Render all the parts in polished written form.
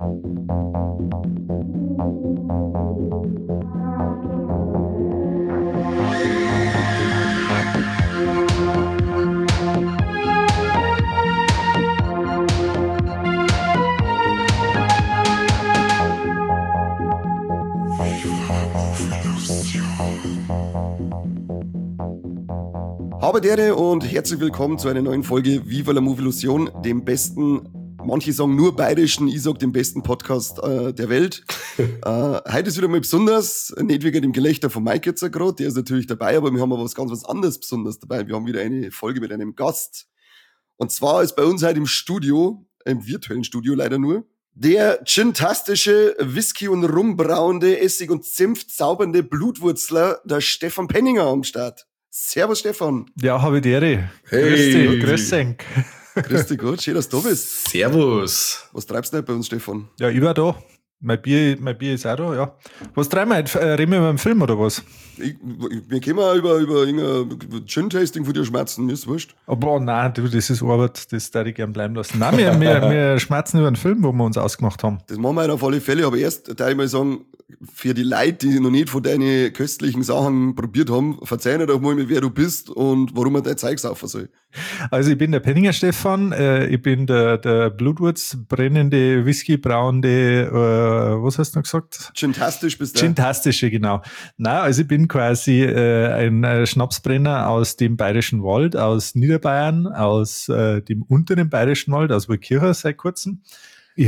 Habe Dere und herzlich willkommen zu einer neuen Folge Viva la Movilusion, dem besten, manche sagen nur bayerischen, ich sag dem besten Podcast der Welt. Heute ist wieder mal besonders, nicht wegen dem Gelächter von Mike jetzt gerade, der ist natürlich dabei, aber wir haben aber was anderes Besonderes dabei. Wir haben wieder eine Folge mit einem Gast. Und zwar ist bei uns heute im Studio, im virtuellen Studio leider nur, der gin-tastische, Whisky- und Rumbrauende, Essig- und Senf zaubernde Blutwurzler, der Stefan Penninger am Start. Servus, Stefan. Ja, habe die Ehre. Hey. Grüß dich. Grüß dich gut, schön, dass du da bist. Servus. Was treibst du denn bei uns, Stefan? Ja, ich war da. Mein Bier ist auch da, ja. Was treiben wir heute? Reden wir über einen Film oder was? Wir können auch über irgendein Gin-Tasting von dir schmerzen, mir ist wurscht. Aber nein, du, das ist Arbeit, das darf ich gern bleiben lassen. Nein, wir schmerzen über einen Film, wo wir uns ausgemacht haben. Das machen wir halt auf alle Fälle, aber erst, da ich mal sagen, für die Leute, die noch nicht von deinen köstlichen Sachen probiert haben, verzeih doch mal, wer du bist und warum man dein Zeug saufen soll. Also ich bin der Penninger Stefan, ich bin der Blutwurz brennende, Whisky brauende, was hast du noch gesagt? Gin-tastisch bist du. Gin-tastische, genau. Nein, also ich bin quasi ein Schnapsbrenner aus dem Bayerischen Wald, aus Niederbayern, aus dem unteren Bayerischen Wald, aus Waldkirchen seit kurzem. Ich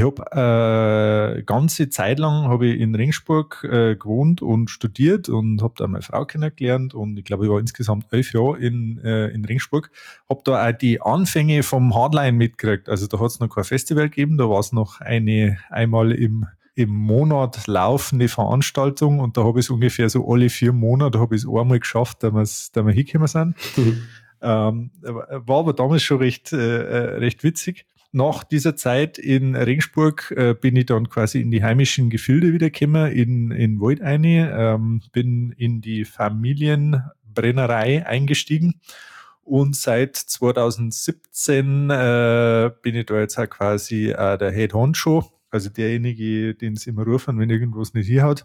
habe ganze Zeit lang habe ich in Regensburg gewohnt und studiert und habe da meine Frau kennengelernt und ich glaube, ich war insgesamt 11 Jahre in Regensburg. Habe da auch die Anfänge vom Hardline mitgekriegt. Also da hat es noch kein Festival gegeben, da war es noch einmal im Monat laufende Veranstaltung und da habe ich es ungefähr so alle 4 Monate habe ich es einmal geschafft, dass wir hingekommen sind. War aber damals schon recht witzig. Nach dieser Zeit in Regensburg bin ich dann quasi in die heimischen Gefilde wiedergekommen, in Wald eine, bin in die Familienbrennerei eingestiegen und seit 2017 bin ich da jetzt auch quasi der Head Honcho, also derjenige, den sie immer rufen, wenn irgendwas nicht hinhaut.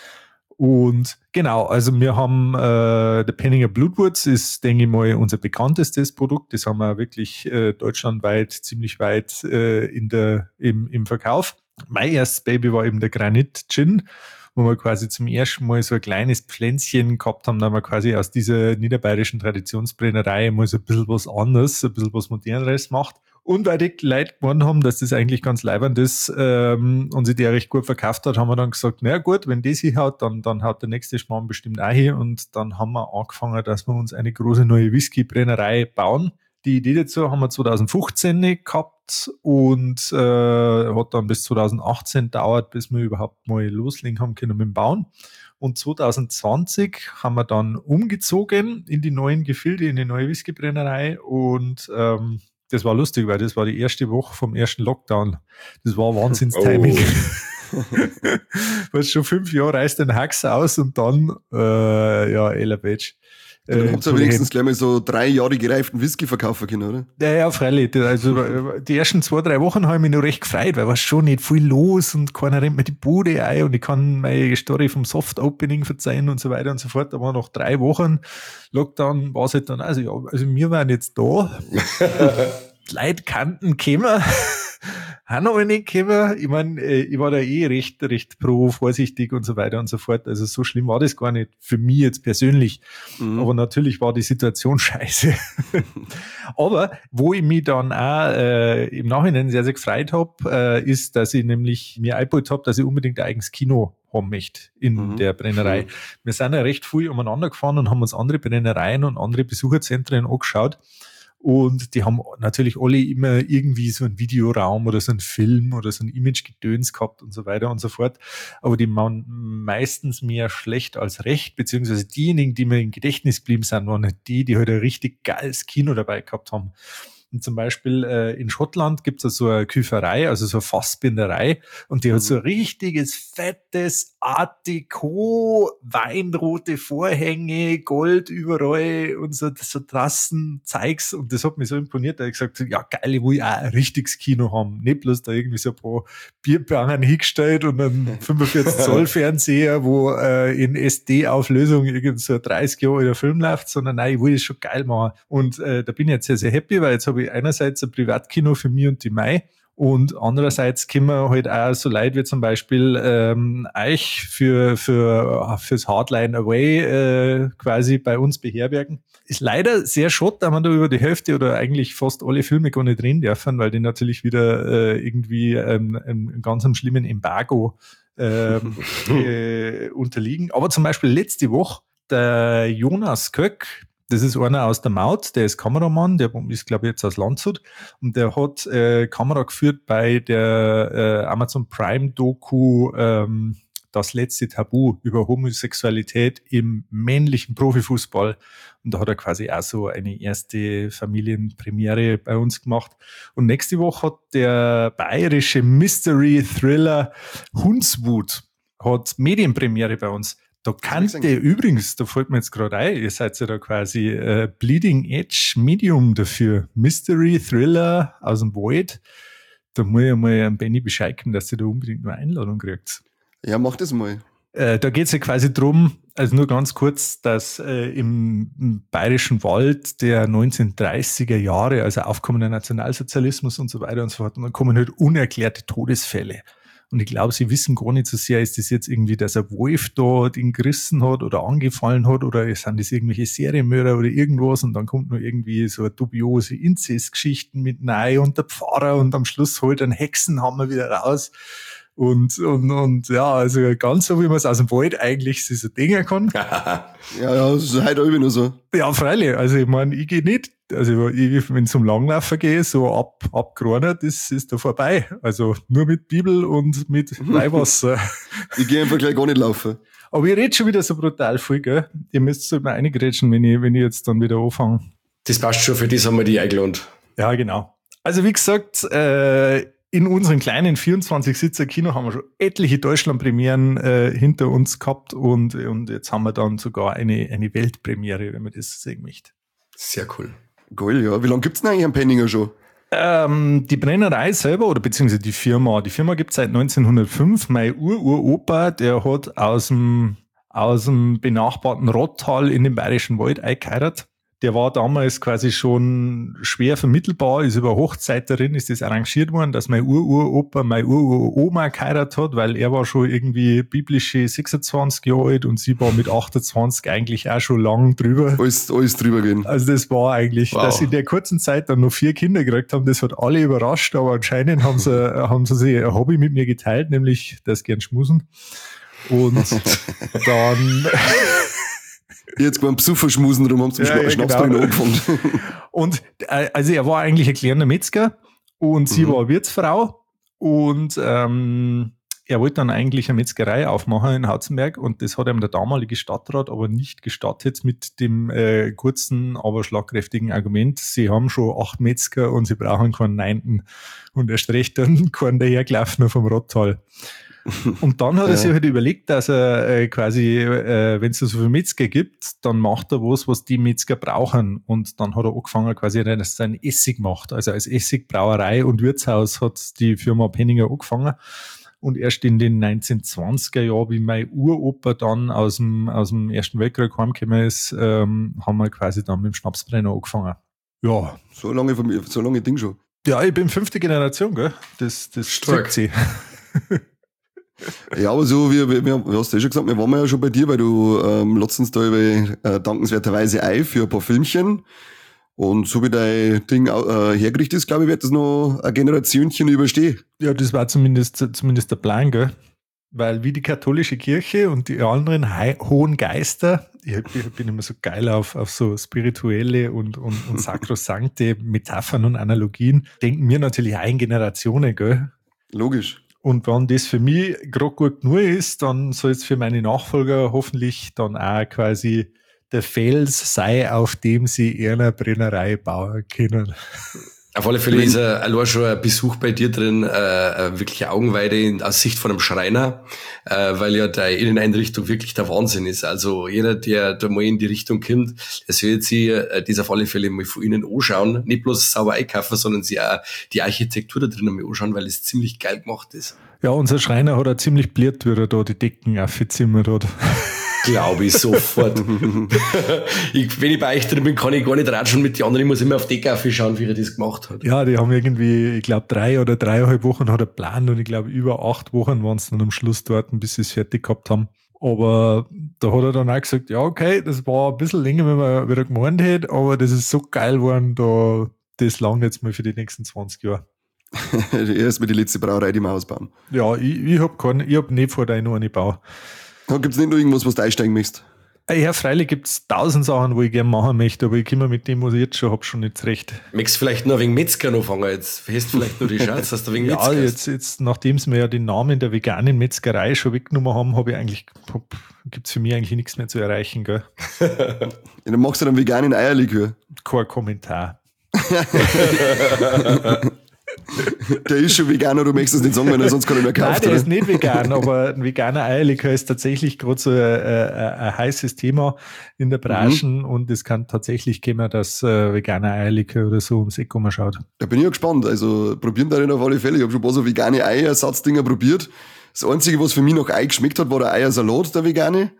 Und genau, also wir haben der Penninger Blutwurz ist, denke ich mal, unser bekanntestes Produkt. Das haben wir wirklich deutschlandweit ziemlich weit im Verkauf. Mein erstes Baby war eben der Granit Gin, wo wir quasi zum ersten Mal so ein kleines Pflänzchen gehabt haben, da wir quasi aus dieser niederbayerischen Traditionsbrennerei mal so ein bisschen was anderes, ein bisschen was Moderneres macht. Und weil die Leute gewonnen haben, dass das eigentlich ganz leibend ist und sich der recht gut verkauft hat, haben wir dann gesagt, na gut, wenn das hinhaut, dann haut der nächste Schmarrn bestimmt auch hin. Und dann haben wir angefangen, dass wir uns eine große neue Whisky-Brennerei bauen. Die Idee dazu haben wir 2015 gehabt und hat dann bis 2018 gedauert, bis wir überhaupt mal loslegen haben können mit dem Bauen. Und 2020 haben wir dann umgezogen in die neuen Gefilde, in die neue Whiskybrennerei und das war lustig, weil das war die erste Woche vom ersten Lockdown. Das war Wahnsinns-Timing. Was schon 5 Jahre reißt den Hax aus und dann, Ella Batch. Dann habt ihr wenigstens gleich mal so 3 Jahre gereiften Whisky verkaufen können, oder? Ja, freilich. Also die ersten 2-3 Wochen habe ich mich noch recht gefreut, weil war schon nicht viel los und keiner rennt mir die Bude ein und ich kann meine Story vom Soft-Opening verzeihen und so weiter und so fort. Aber nach 3 Wochen Lockdown war es halt dann, also wir waren jetzt da. Die Leute kannten kommen. Haben noch nicht gekommen. Ich meine, ich war da recht vorsichtig und so weiter und so fort. Also so schlimm war das gar nicht für mich jetzt persönlich. Aber natürlich war die Situation scheiße. Aber wo ich mich dann auch im Nachhinein sehr, sehr gefreut habe, ist, dass ich nämlich mir eingebaut habe, dass ich unbedingt ein eigenes Kino haben möchte in der Brennerei. Wir sind ja recht viel umeinander gefahren und haben uns andere Brennereien und andere Besucherzentren angeschaut. Und die haben natürlich alle immer irgendwie so einen Videoraum oder so einen Film oder so ein Image-Gedöns gehabt und so weiter und so fort. Aber die waren meistens mehr schlecht als recht, beziehungsweise diejenigen, die mir im Gedächtnis geblieben sind, waren halt die halt ein richtig geiles Kino dabei gehabt haben. Und zum Beispiel in Schottland gibt es so eine Küferei, also so eine Fassbinderei, und die hat so ein richtiges, fettes Art Deco, weinrote Vorhänge, Gold überall und so Trassen, Zeugs. Und das hat mich so imponiert, da habe ich gesagt, ja geil, ich will auch ein richtiges Kino haben. Nicht bloß da irgendwie so ein paar Bierbangen hingestellt und einen 45 Zoll Fernseher, wo in SD-Auflösung irgend so 30 Jahre der Film läuft, sondern nein, ich will das schon geil machen. Und da bin ich jetzt sehr, sehr happy, weil jetzt habe ich einerseits ein Privatkino für mich und die Mai. Und andererseits können wir halt auch so Leute wie zum Beispiel euch fürs Hardline Away quasi bei uns beherbergen. Ist leider sehr schade, da man da über die Hälfte oder eigentlich fast alle Filme gar nicht drehen dürfen, weil die natürlich wieder irgendwie einem ganz schlimmen Embargo unterliegen. Aber zum Beispiel letzte Woche der Jonas Köck, das ist einer aus der Maut, der ist Kameramann, der ist, glaube ich, jetzt aus Landshut, und der hat Kamera geführt bei der Amazon Prime Doku Das letzte Tabu über Homosexualität im männlichen Profifußball. Und da hat er quasi auch so eine erste Familienpremiere bei uns gemacht. Und nächste Woche hat der bayerische Mystery-Thriller Hundswut hat Medienpremiere bei uns. Da kannte übrigens, da fällt mir jetzt gerade ein, ihr seid ja da quasi Bleeding Edge Medium dafür. Mystery, Thriller aus dem Wald. Da muss ich mal an Benny Bescheid geben, dass ihr da unbedingt eine Einladung kriegt. Ja, mach das mal. Da geht es ja quasi drum, also nur ganz kurz, dass im Bayerischen Wald der 1930er Jahre, also aufkommender Nationalsozialismus und so weiter und so fort, und dann kommen halt unerklärte Todesfälle. Und ich glaube, sie wissen gar nicht so sehr, ist das jetzt irgendwie, dass ein Wolf da den gerissen hat oder angefallen hat oder sind das irgendwelche Serienmörder oder irgendwas, und dann kommt nur irgendwie so eine dubiose Inzestgeschichten mit rein und der Pfarrer und am Schluss holt ein Hexenhammer wieder raus. Und ja, also ganz so, wie man es aus dem Wald eigentlich sich so denken kann. Ja, das ist heute auch nur so. Ja, freilich. Also ich meine, ich gehe nicht, also wenn ich zum Langlaufen gehe, so ab Corona, das ist da vorbei. Also nur mit Bibel und mit Weihwasser. Ich gehe einfach gleich gar nicht laufen. Aber ihr redet schon wieder so brutal viel, gell? Ihr müsst so mal reingrätschen, wenn ich jetzt dann wieder anfange. Das passt schon, für das haben wir die eingeladen. Ja, genau. Also wie gesagt, in unserem kleinen 24-Sitzer-Kino haben wir schon etliche Deutschland-Premieren hinter uns gehabt und jetzt haben wir dann sogar eine Weltpremiere, wenn man das sehen möchte. Sehr cool. Geil, ja. Wie lange gibt's denn eigentlich am Penninger schon? Die Brennerei selber oder beziehungsweise die Firma gibt's seit 1905. Mein Uropa, der hat aus dem benachbarten Rottal in den Bayerischen Wald eingeheiratet. Der war damals quasi schon schwer vermittelbar, ist über Hochzeiterin, ist das arrangiert worden, dass mein Uropa, meine Uroma geheiratet hat, weil er war schon irgendwie biblische 26 Jahre alt und sie war mit 28 eigentlich auch schon lang drüber. Alles drüber gehen. Also das war eigentlich, dass sie in der kurzen Zeit dann noch 4 Kinder gekriegt haben, das hat alle überrascht, aber anscheinend haben sie sich ein Hobby mit mir geteilt, nämlich das gern schmusen. Und dann... Jetzt beim Besucherschmusen, darum haben sie mich Schnapsbrenner angefangen. Und also er war eigentlich ein kleiner Metzger und sie war Wirtsfrau und er wollte dann eigentlich eine Metzgerei aufmachen in Hauzenberg und das hat ihm der damalige Stadtrat aber nicht gestattet mit dem kurzen, aber schlagkräftigen Argument, sie haben schon 8 Metzger und sie brauchen keinen 9. und erst recht dann keinen dahergelaufener vom Rottal. Und dann hat er sich halt überlegt, dass er quasi, wenn es so viele Metzger gibt, dann macht er was die Metzger brauchen. Und dann hat er angefangen, quasi, dass er einen Essig macht. Also als Essigbrauerei und Wirtshaus hat die Firma Penninger angefangen. Und erst in den 1920er Jahren, wie mein Uropa dann aus dem Ersten Weltkrieg heimgekommen ist, haben wir quasi dann mit dem Schnapsbrenner angefangen. Ja. So lange Ding schon. Ja, ich bin 5. Generation, gell? Das stark. Sie. Ja, aber so, wie hast du ja schon gesagt, wir waren ja schon bei dir, weil du letztens da dankenswerterweise ein für ein paar Filmchen. Und so wie dein Ding hergerichtet ist, glaube ich, wird das noch ein Generationchen überstehen. Ja, das war zumindest der Plan, gell? Weil wie die katholische Kirche und die anderen hohen Geister, ich bin immer so geil auf so spirituelle und sakrosankte Metaphern und Analogien, denken wir natürlich auch in Generationen, gell? Logisch. Und wenn das für mich gerade gut genug ist, dann soll es für meine Nachfolger hoffentlich dann auch quasi der Fels sei, auf dem sie ihre Brennerei bauen können. Auf alle Fälle ist allein schon ein Besuch bei dir drin, wirklich Augenweide aus Sicht von einem Schreiner, weil ja deine Inneneinrichtung wirklich der Wahnsinn ist. Also jeder, der da mal in die Richtung kommt, der soll sich das auf alle Fälle mal von innen anschauen. Nicht bloß sauber einkaufen, sondern sich auch die Architektur da drinnen mal anschauen, weil es ziemlich geil gemacht ist. Ja, unser Schreiner hat auch ziemlich bliert, wie er da die Decken aufgezimmert hat. Glaube ich sofort. Wenn ich bei euch drin bin, kann ich gar nicht ratschen mit den anderen. Ich muss immer auf die Decke schauen, wie er das gemacht hat. Ja, die haben irgendwie, ich glaube, 3 oder 3,5 Wochen hat er geplant und ich glaube, über 8 Wochen waren es dann am Schluss dort, bis sie es fertig gehabt haben. Aber da hat er dann auch gesagt, ja, okay, das war ein bisschen länger, wenn man wieder gemeint hätte, aber das ist so geil geworden, das langt jetzt mal für die nächsten 20 Jahre. Erstmal die letzte Brauerei, die wir ausbauen. Ja, ich hab nicht vor, da ich noch eine baue. Da gibt es nicht noch irgendwas, was du einsteigen möchtest? Ja, freilich gibt es 1000 Sachen, wo ich gerne machen möchte, aber ich komme mit dem, was ich jetzt schon habe, schon nicht zurecht. Möchtest du vielleicht noch ein wenig Metzger anfangen? Jetzt hast du vielleicht nur die Chance, dass du ein wenig Metzger hast. Jetzt, nachdem sie mir ja den Namen der veganen Metzgerei schon weggenommen haben, gibt es für mich eigentlich nichts mehr zu erreichen. Gell? Ja, dann machst du einen veganen Eierlikör. Kein Kommentar. Der ist schon vegan, oder du möchtest es nicht sagen, weil er sonst kann ich mehr kaufen. Nein, der ist nicht vegan, aber ein veganer Eierlikör ist tatsächlich gerade so ein heißes Thema in der Branche und es kann tatsächlich kommen, dass veganer Eierlikör oder so ums Eck schaut. Da bin ich ja gespannt. Also probieren da nicht auf alle Fälle. Ich habe schon ein paar so vegane Eiersatzdinger probiert. Das Einzige, was für mich noch Ei geschmeckt hat, war der Eiersalat, der vegane.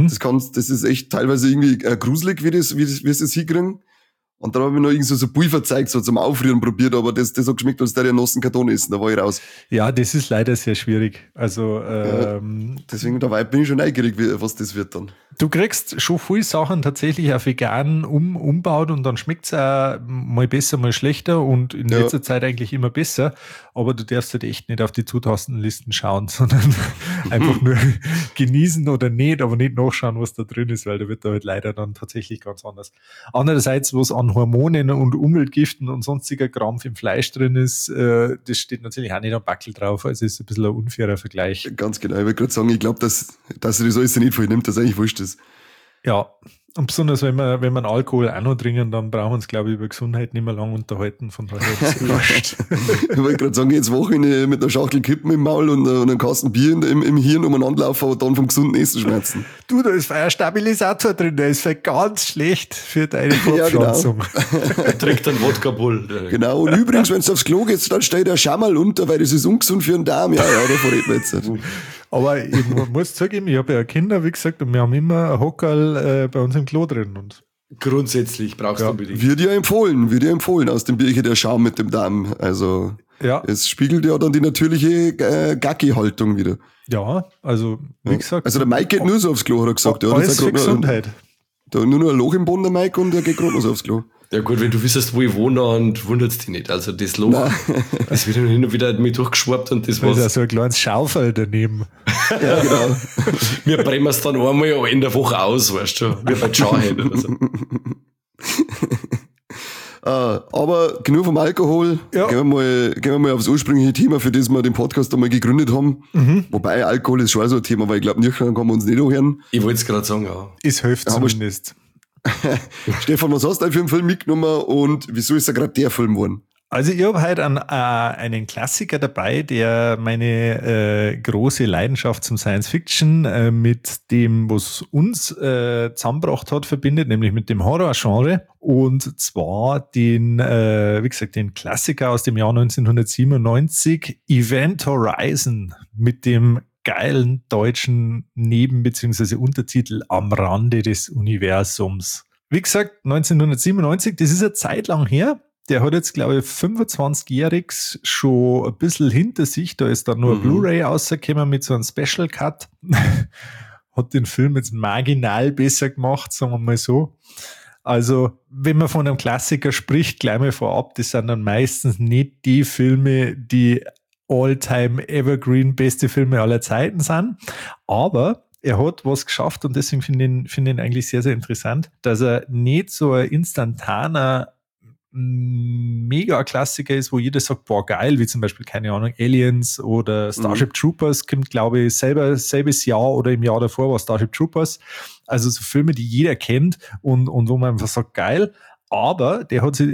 Das ist echt teilweise irgendwie gruselig, wie sie das hinkriegen. Und dann habe ich noch irgendwie so Pulverzeug so zum Aufrühren probiert, aber das hat geschmeckt, als der einen nassen Karton essen, da war ich raus. Ja, das ist leider sehr schwierig. Also deswegen dabei bin ich schon neugierig, was das wird dann. Du kriegst schon viele Sachen tatsächlich auf vegan umbaut und dann schmeckt es auch mal besser, mal schlechter und in letzter Zeit eigentlich immer besser. Aber du darfst halt echt nicht auf die Zutatenlisten schauen, sondern einfach nur genießen oder nicht, aber nicht nachschauen, was da drin ist, weil da wird da halt leider dann tatsächlich ganz anders. Andererseits, was an Hormonen und Umweltgiften und sonstiger Kram im Fleisch drin ist, das steht natürlich auch nicht am Backel drauf. Also ist ein bisschen ein unfairer Vergleich. Ganz genau. Ich würde gerade sagen, ich glaube, dass er das alles nicht voll nimmt, dass eigentlich wurscht ist. Ja, und besonders wenn wir Alkohol auch noch trinken, dann brauchen wir uns, glaube ich, über Gesundheit nicht mehr lange unterhalten. Von daher ist es wurscht. Ich wollte gerade sagen, jetzt Wochenende mit einer Schachtel Kippen im Maul und einem Kasten Bier im Hirn umeinander laufen, aber dann vom gesunden Essen schmerzen. Du, da ist Feuerstabilisator drin, der ist ganz schlecht für deine Fortpflanzung. Ja, trinkt einen Wodka-Bull. Genau, und übrigens, wenn du aufs Klo gehst, dann steht der Schammerl unter, weil das ist ungesund für den Darm. Ja, davon reden wir jetzt nicht. Aber ich muss zugeben, ich habe ja Kinder, wie gesagt, und wir haben immer ein Hockerl bei uns im Klo drin. Und grundsätzlich brauchst du unbedingt. Wird dir empfohlen aus dem Bierchen der Schaum mit dem Darm. Also es spiegelt ja dann die natürliche Gacki-Haltung wieder. Ja, also wie gesagt. Also der Mike geht nur so aufs Klo, hat er gesagt. Alles für Gesundheit. Da nur noch ein Loch im Boden, der Mike, und er geht gerade noch so aufs Klo. Ja gut, wenn du wüsstest, wo ich wohne, und wundert es dich nicht. Also das Loch, das wird hin und wieder mit durchgeschwappt und das war's. Da ist so ein kleines Schaufel daneben. Ja, genau. Wir brennen es dann einmal in der Woche aus, weißt du, wie bei Jarhead oder so. Aber genug vom Alkohol. Ja. Gehen wir mal aufs ursprüngliche Thema, für das wir den Podcast einmal gegründet haben. Wobei Alkohol ist schon so ein Thema, weil ich glaube, nüchtern kann man uns nicht anhören. Ich wollte es gerade sagen, ja. Es hilft zumindest. Stefan, was hast du für einen Film mitgenommen und wieso ist er gerade der Film geworden? Also ich habe heute einen Klassiker dabei, der meine große Leidenschaft zum Science-Fiction mit dem, was uns zusammengebracht hat, verbindet, nämlich mit dem Horror-Genre. Und zwar den Klassiker aus dem Jahr 1997, Event Horizon, mit dem geilen deutschen bzw. Untertitel Am Rande des Universums. Wie gesagt, 1997, das ist eine Zeit lang her. Der hat jetzt, glaube ich, 25-jähriges schon ein bisschen hinter sich. Da ist dann nur ein Blu-ray rausgekommen mit so einem Special Cut. Hat den Film jetzt marginal besser gemacht, sagen wir mal so. Also, wenn man von einem Klassiker spricht, gleich mal vorab, das sind dann meistens nicht die Filme, die All-Time Evergreen beste Filme aller Zeiten sind. Aber er hat was geschafft und deswegen finde ich ihn eigentlich sehr, sehr interessant, dass er nicht so ein instantaner Mega-Klassiker ist, wo jeder sagt, boah, geil, wie zum Beispiel, keine Ahnung, Aliens oder Starship Troopers, kommt, glaube ich, selbes Jahr oder im Jahr davor war Starship Troopers. Also so Filme, die jeder kennt und wo man einfach sagt, geil. Aber der hat sich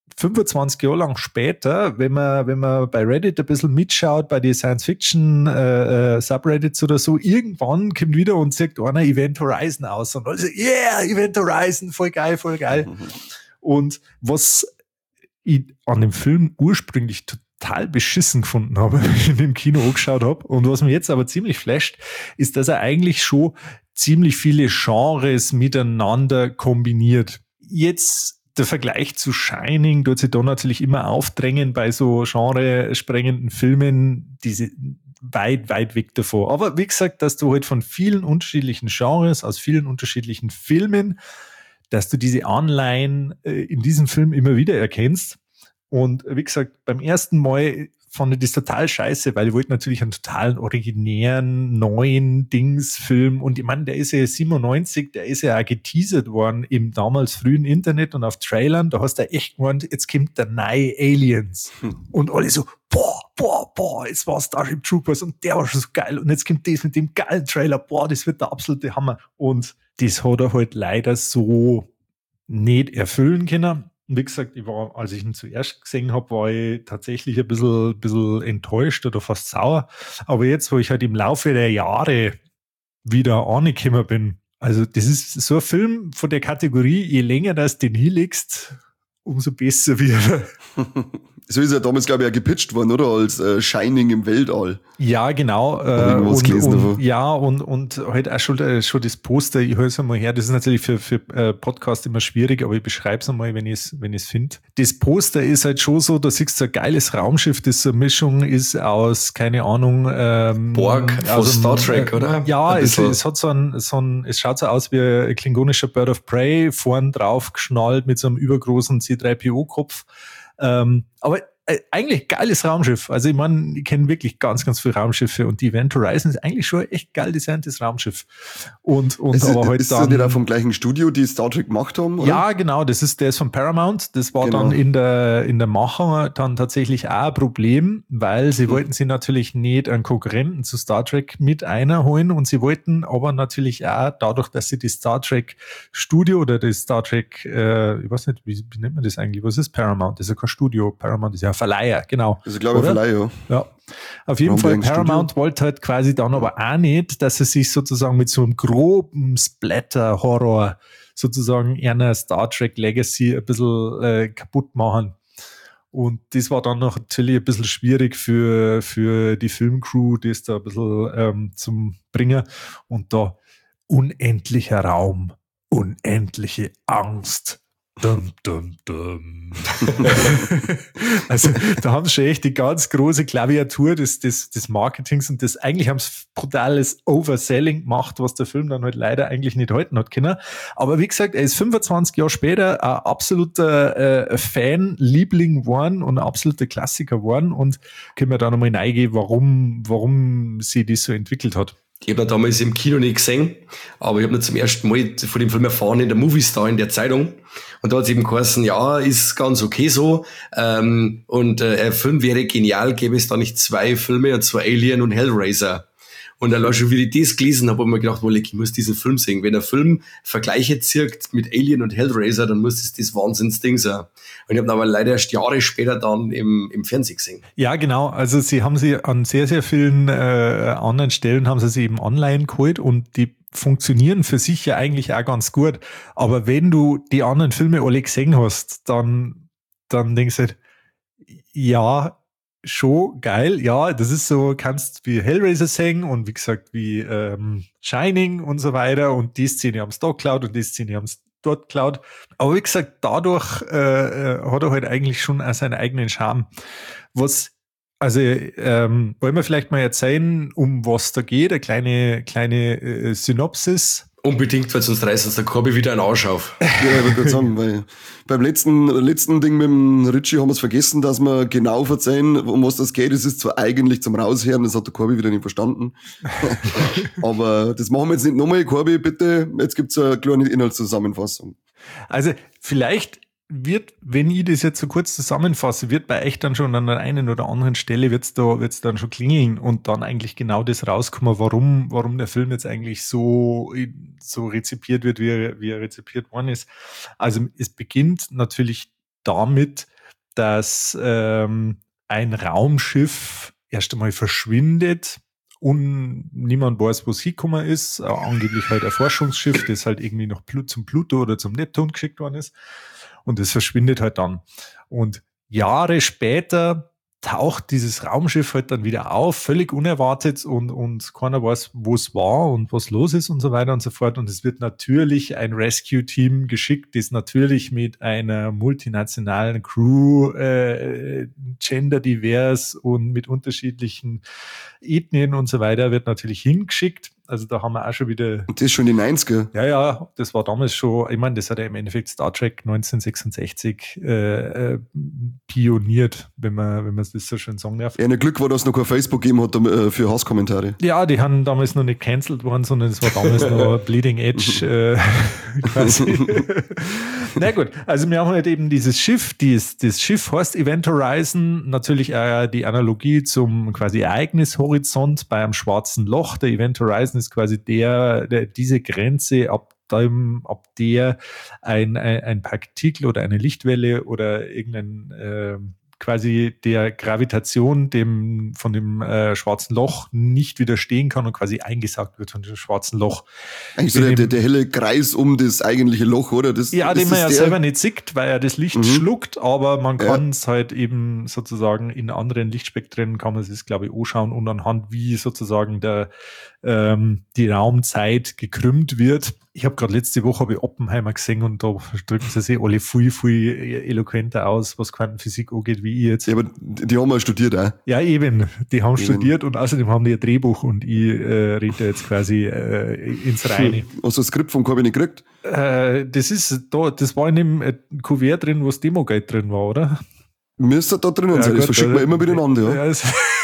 25 Jahre lang später, wenn man bei Reddit ein bisschen mitschaut, bei den Science-Fiction Subreddits oder so, irgendwann kommt wieder und sagt einer Event Horizon aus und also, yeah, Event Horizon, voll geil, voll geil. Und was ich an dem Film ursprünglich total beschissen gefunden habe, wenn ich ihn im Kino angeschaut habe und was mir jetzt aber ziemlich flasht, ist, dass er eigentlich schon ziemlich viele Genres miteinander kombiniert. Jetzt der Vergleich zu Shining tut sich da natürlich immer aufdrängen bei so genresprengenden Filmen, diese weit, weit weg davor. Aber wie gesagt, dass du halt von vielen unterschiedlichen Genres, aus vielen unterschiedlichen Filmen, dass du diese Anleihen in diesem Film immer wieder erkennst. Und wie gesagt, beim ersten Mal fand ich das total scheiße, weil ich wollte natürlich einen totalen originären, neuen Dingsfilm. Und ich meine, der ist ja 97, der ist ja auch geteasert worden im damals frühen Internet und auf Trailern. Da hast du echt gemeint, jetzt kommt der neue Aliens. Und alle so, boah, jetzt war Starship Troopers und der war schon so geil. Und jetzt kommt das mit dem geilen Trailer, boah, das wird der absolute Hammer. Und das hat er halt leider so nicht erfüllen können. Wie gesagt, als ich ihn zuerst gesehen habe, war ich tatsächlich ein bisschen enttäuscht oder fast sauer. Aber jetzt, wo ich halt im Laufe der Jahre wieder angekommen bin, also das ist so ein Film von der Kategorie, je länger das den hinlegst, umso besser wird er. So ist er damals, glaube ich, auch gepitcht worden, oder? Als Shining im Weltall. Ja, genau. Und halt auch schon das Poster, ich höre es einmal her, das ist natürlich für Podcast immer schwierig, aber ich beschreibe es einmal, wenn ich es finde. Das Poster ist halt schon so, da siehst du ein geiles Raumschiff, das so eine Mischung ist aus, keine Ahnung, Borg aus Star Trek, oder? Ja, es hat es schaut so aus wie ein klingonischer Bird of Prey, vorn drauf geschnallt mit so einem übergroßen C3PO-Kopf. Aber eigentlich geiles Raumschiff. Also ich meine, ich kenne wirklich ganz, ganz viele Raumschiffe und die Event Horizon ist eigentlich schon ein echt geil designtes Raumschiff. Und aber halt ist das nicht auch vom gleichen Studio, die Star Trek gemacht haben, oder? Ja, genau, der ist von Paramount. Das war dann in der Machung dann tatsächlich auch ein Problem, weil sie wollten sie natürlich nicht einen Konkurrenten zu Star Trek mit einholen und sie wollten aber natürlich auch dadurch, dass sie die Star Trek Studio oder das Star Trek, ich weiß nicht, wie nennt man das eigentlich? Was ist Paramount? Das ist ja kein Studio. Paramount ist ja ein Verleiher, genau. Also glaube ich Verleiher, ja. Auf jeden Fall, Paramount wollte halt quasi dann aber auch nicht, dass sie sich sozusagen mit so einem groben Splatter-Horror sozusagen einer Star Trek Legacy ein bisschen kaputt machen. Und das war dann noch natürlich ein bisschen schwierig für die Filmcrew, das da ein bisschen zum Bringen. Und da unendlicher Raum, unendliche Angst. Dum, dum, dum. Also da haben sie schon echt die ganz große Klaviatur des Marketings und das eigentlich haben sie brutales Overselling gemacht, was der Film dann halt leider eigentlich nicht halten hat können. Aber wie gesagt, er ist 25 Jahre später ein absoluter Fan-Liebling geworden und ein absoluter Klassiker geworden und können wir da nochmal reingehen, warum sie das so entwickelt hat. Ich habe ihn damals im Kino nicht gesehen, aber ich habe ihn zum ersten Mal von dem Film erfahren in der Movie Star in der Zeitung. Und da hat es eben geheißen, ja, ist ganz okay so. Und ein Film wäre genial, gäbe es da nicht 2 Filme, und zwar Alien und Hellraiser. Und allein schon, wie ich das gelesen habe, habe ich mir gedacht, ich muss diesen Film sehen. Wenn ein Film Vergleiche zirkt mit Alien und Hellraiser, dann muss das Wahnsinnsding sein. Und ich habe ihn aber leider erst Jahre später dann im Fernsehen gesehen. Ja, genau. Also sie haben sie an sehr, sehr vielen anderen Stellen haben sie eben online geholt und die funktionieren für sich ja eigentlich auch ganz gut. Aber wenn du die anderen Filme alle gesehen hast, dann denkst du halt, ja, schon geil, ja, das ist so, kannst wie Hellraiser singen und wie gesagt, wie Shining und so weiter und die Szene haben es da geklaut und die Szene haben es dort geklaut. Aber wie gesagt, dadurch hat er halt eigentlich schon auch seinen eigenen Charme. Wollen wir vielleicht mal erzählen, um was da geht, eine kleine Synopsis. Unbedingt, weil sonst reißt uns der Korbi wieder einen Arsch auf. Ja, ich würde gerade sagen, weil beim letzten Ding mit dem Ritchie haben wir es vergessen, dass wir genau verzeihen, um was das geht. Es ist zwar eigentlich zum Raushören, das hat der Korbi wieder nicht verstanden. Aber das machen wir jetzt nicht nochmal. Korbi, bitte, jetzt gibt's eine kleine Inhaltszusammenfassung. Also vielleicht wird, wenn ich das jetzt so kurz zusammenfasse, wird bei echt dann schon an der einen oder anderen Stelle wird's dann schon klingeln und dann eigentlich genau das rauskommen, warum der Film jetzt eigentlich so rezipiert wird, wie er rezipiert worden ist. Also es beginnt natürlich damit, dass ein Raumschiff erst einmal verschwindet und niemand weiß, wo es hingekommen ist. Angeblich halt ein Forschungsschiff, das halt irgendwie noch zum Pluto oder zum Neptun geschickt worden ist. Und das verschwindet halt dann. Und Jahre später taucht dieses Raumschiff halt dann wieder auf, völlig unerwartet und keiner weiß, wo es war und was los ist und so weiter und so fort. Und es wird natürlich ein Rescue-Team geschickt, das natürlich mit einer multinationalen Crew, genderdivers und mit unterschiedlichen Ethnien und so weiter, wird natürlich hingeschickt. Also da haben wir auch schon wieder... Und das ist schon die 90er? Ja, das war damals schon, ich meine, das hat ja im Endeffekt Star Trek 1966 pioniert, wenn man das so schön sagen darf. Ja, ein Glück war, dass es noch kein Facebook gegeben hat für Hasskommentare. Ja, die haben damals noch nicht cancelled worden, sondern es war damals noch Bleeding Edge quasi. Na gut, also wir haben halt eben dieses Schiff, das Schiff heißt Event Horizon, natürlich die Analogie zum quasi Ereignishorizont bei einem schwarzen Loch. Der Event Horizon ist quasi diese Grenze, ab der ein Partikel oder eine Lichtwelle oder irgendein quasi der Gravitation von dem schwarzen Loch nicht widerstehen kann und quasi eingesaugt wird von dem schwarzen Loch. Eigentlich so der helle Kreis um das eigentliche Loch, oder? Den man ja selber nicht sieht, weil er das Licht schluckt, aber man kann es halt eben sozusagen in anderen Lichtspektren kann man es, glaube ich, anschauen und anhand wie sozusagen die Raumzeit gekrümmt wird. Ich habe gerade letzte Woche Oppenheimer gesehen und da drücken sie sich alle viel eloquenter aus, was Quantenphysik angeht, wie ich jetzt. Ja, aber die haben ja studiert auch. Ja, eben. Die haben studiert und außerdem haben die ein Drehbuch und ich rede jetzt quasi ins Reine. Hast du das Skript vom Corby nicht gekriegt? Das war in dem Kuvert drin, wo das Demogate drin war, oder? Müsste da drinnen sein, das verschickt man immer miteinander. Ja.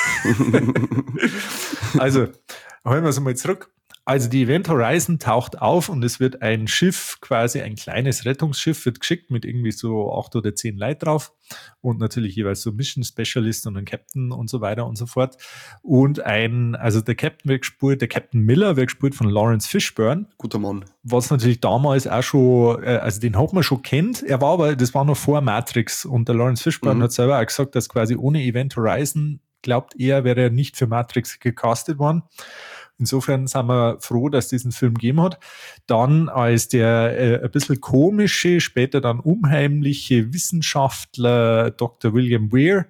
Also, holen wir es mal zurück. Also die Event Horizon taucht auf und es wird ein Schiff, quasi ein kleines Rettungsschiff, wird geschickt mit irgendwie so 8 oder 10 Leuten drauf und natürlich jeweils so Mission Specialist und ein Captain und so weiter und so fort. Und der Captain Miller wird gespielt von Lawrence Fishburne. Guter Mann. Was natürlich damals auch schon, also den hat man schon kennt. Das war noch vor Matrix und der Lawrence Fishburne hat selber auch gesagt, dass quasi ohne Event Horizon, glaubt er, wäre er nicht für Matrix gecastet worden. Insofern sind wir froh, dass es diesen Film gegeben hat. Dann als der ein bisschen komische, später dann unheimliche Wissenschaftler Dr. William Weir,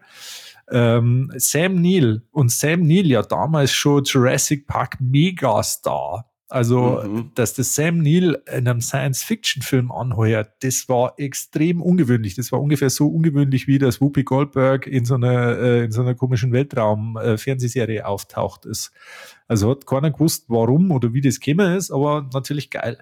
Sam Neill. Und Sam Neill ja damals schon Jurassic Park Megastar. Also, dass das Sam Neill in einem Science-Fiction-Film anheuert, das war extrem ungewöhnlich. Das war ungefähr so ungewöhnlich, wie dass Whoopi Goldberg in so einer komischen Weltraum-Fernsehserie auftaucht ist. Also hat keiner gewusst, warum oder wie das gekommen ist, aber natürlich geil.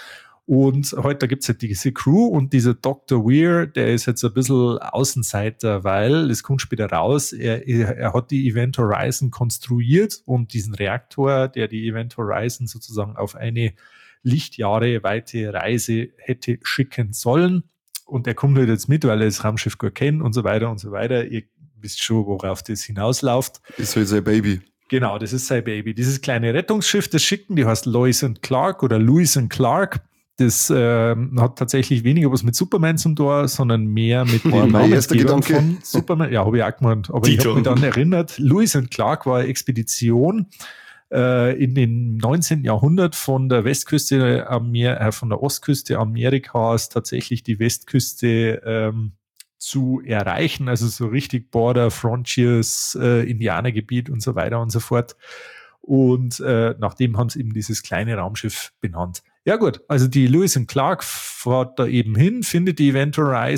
Und heute gibt's halt diese Crew und dieser Dr. Weir, der ist jetzt ein bisschen Außenseiter, weil, es kommt später raus, er hat die Event Horizon konstruiert und diesen Reaktor, der die Event Horizon sozusagen auf eine Lichtjahre weite Reise hätte schicken sollen. Und er kommt halt jetzt mit, weil er das Raumschiff gut kennt und so weiter und so weiter. Ihr wisst schon, worauf das hinausläuft. Ist halt sein Baby. Genau, das ist sein Baby. Dieses kleine Rettungsschiff, das schicken, die heißt Lois and Clark oder Lewis and Clark. Das hat tatsächlich weniger was mit Superman zu tun, sondern mehr mit dem Namensgeber von Superman. Ja, habe ich auch gemeint. Aber ich habe mich dann erinnert, Lewis and Clark war eine Expedition in den 19. Jahrhundert von der Westküste, von der Ostküste Amerikas tatsächlich die Westküste zu erreichen, also so richtig Border, Frontiers, Indianergebiet und so weiter und so fort. Und nachdem haben sie eben dieses kleine Raumschiff benannt. Ja gut, also die Lewis and Clark fährt da eben hin, findet die Event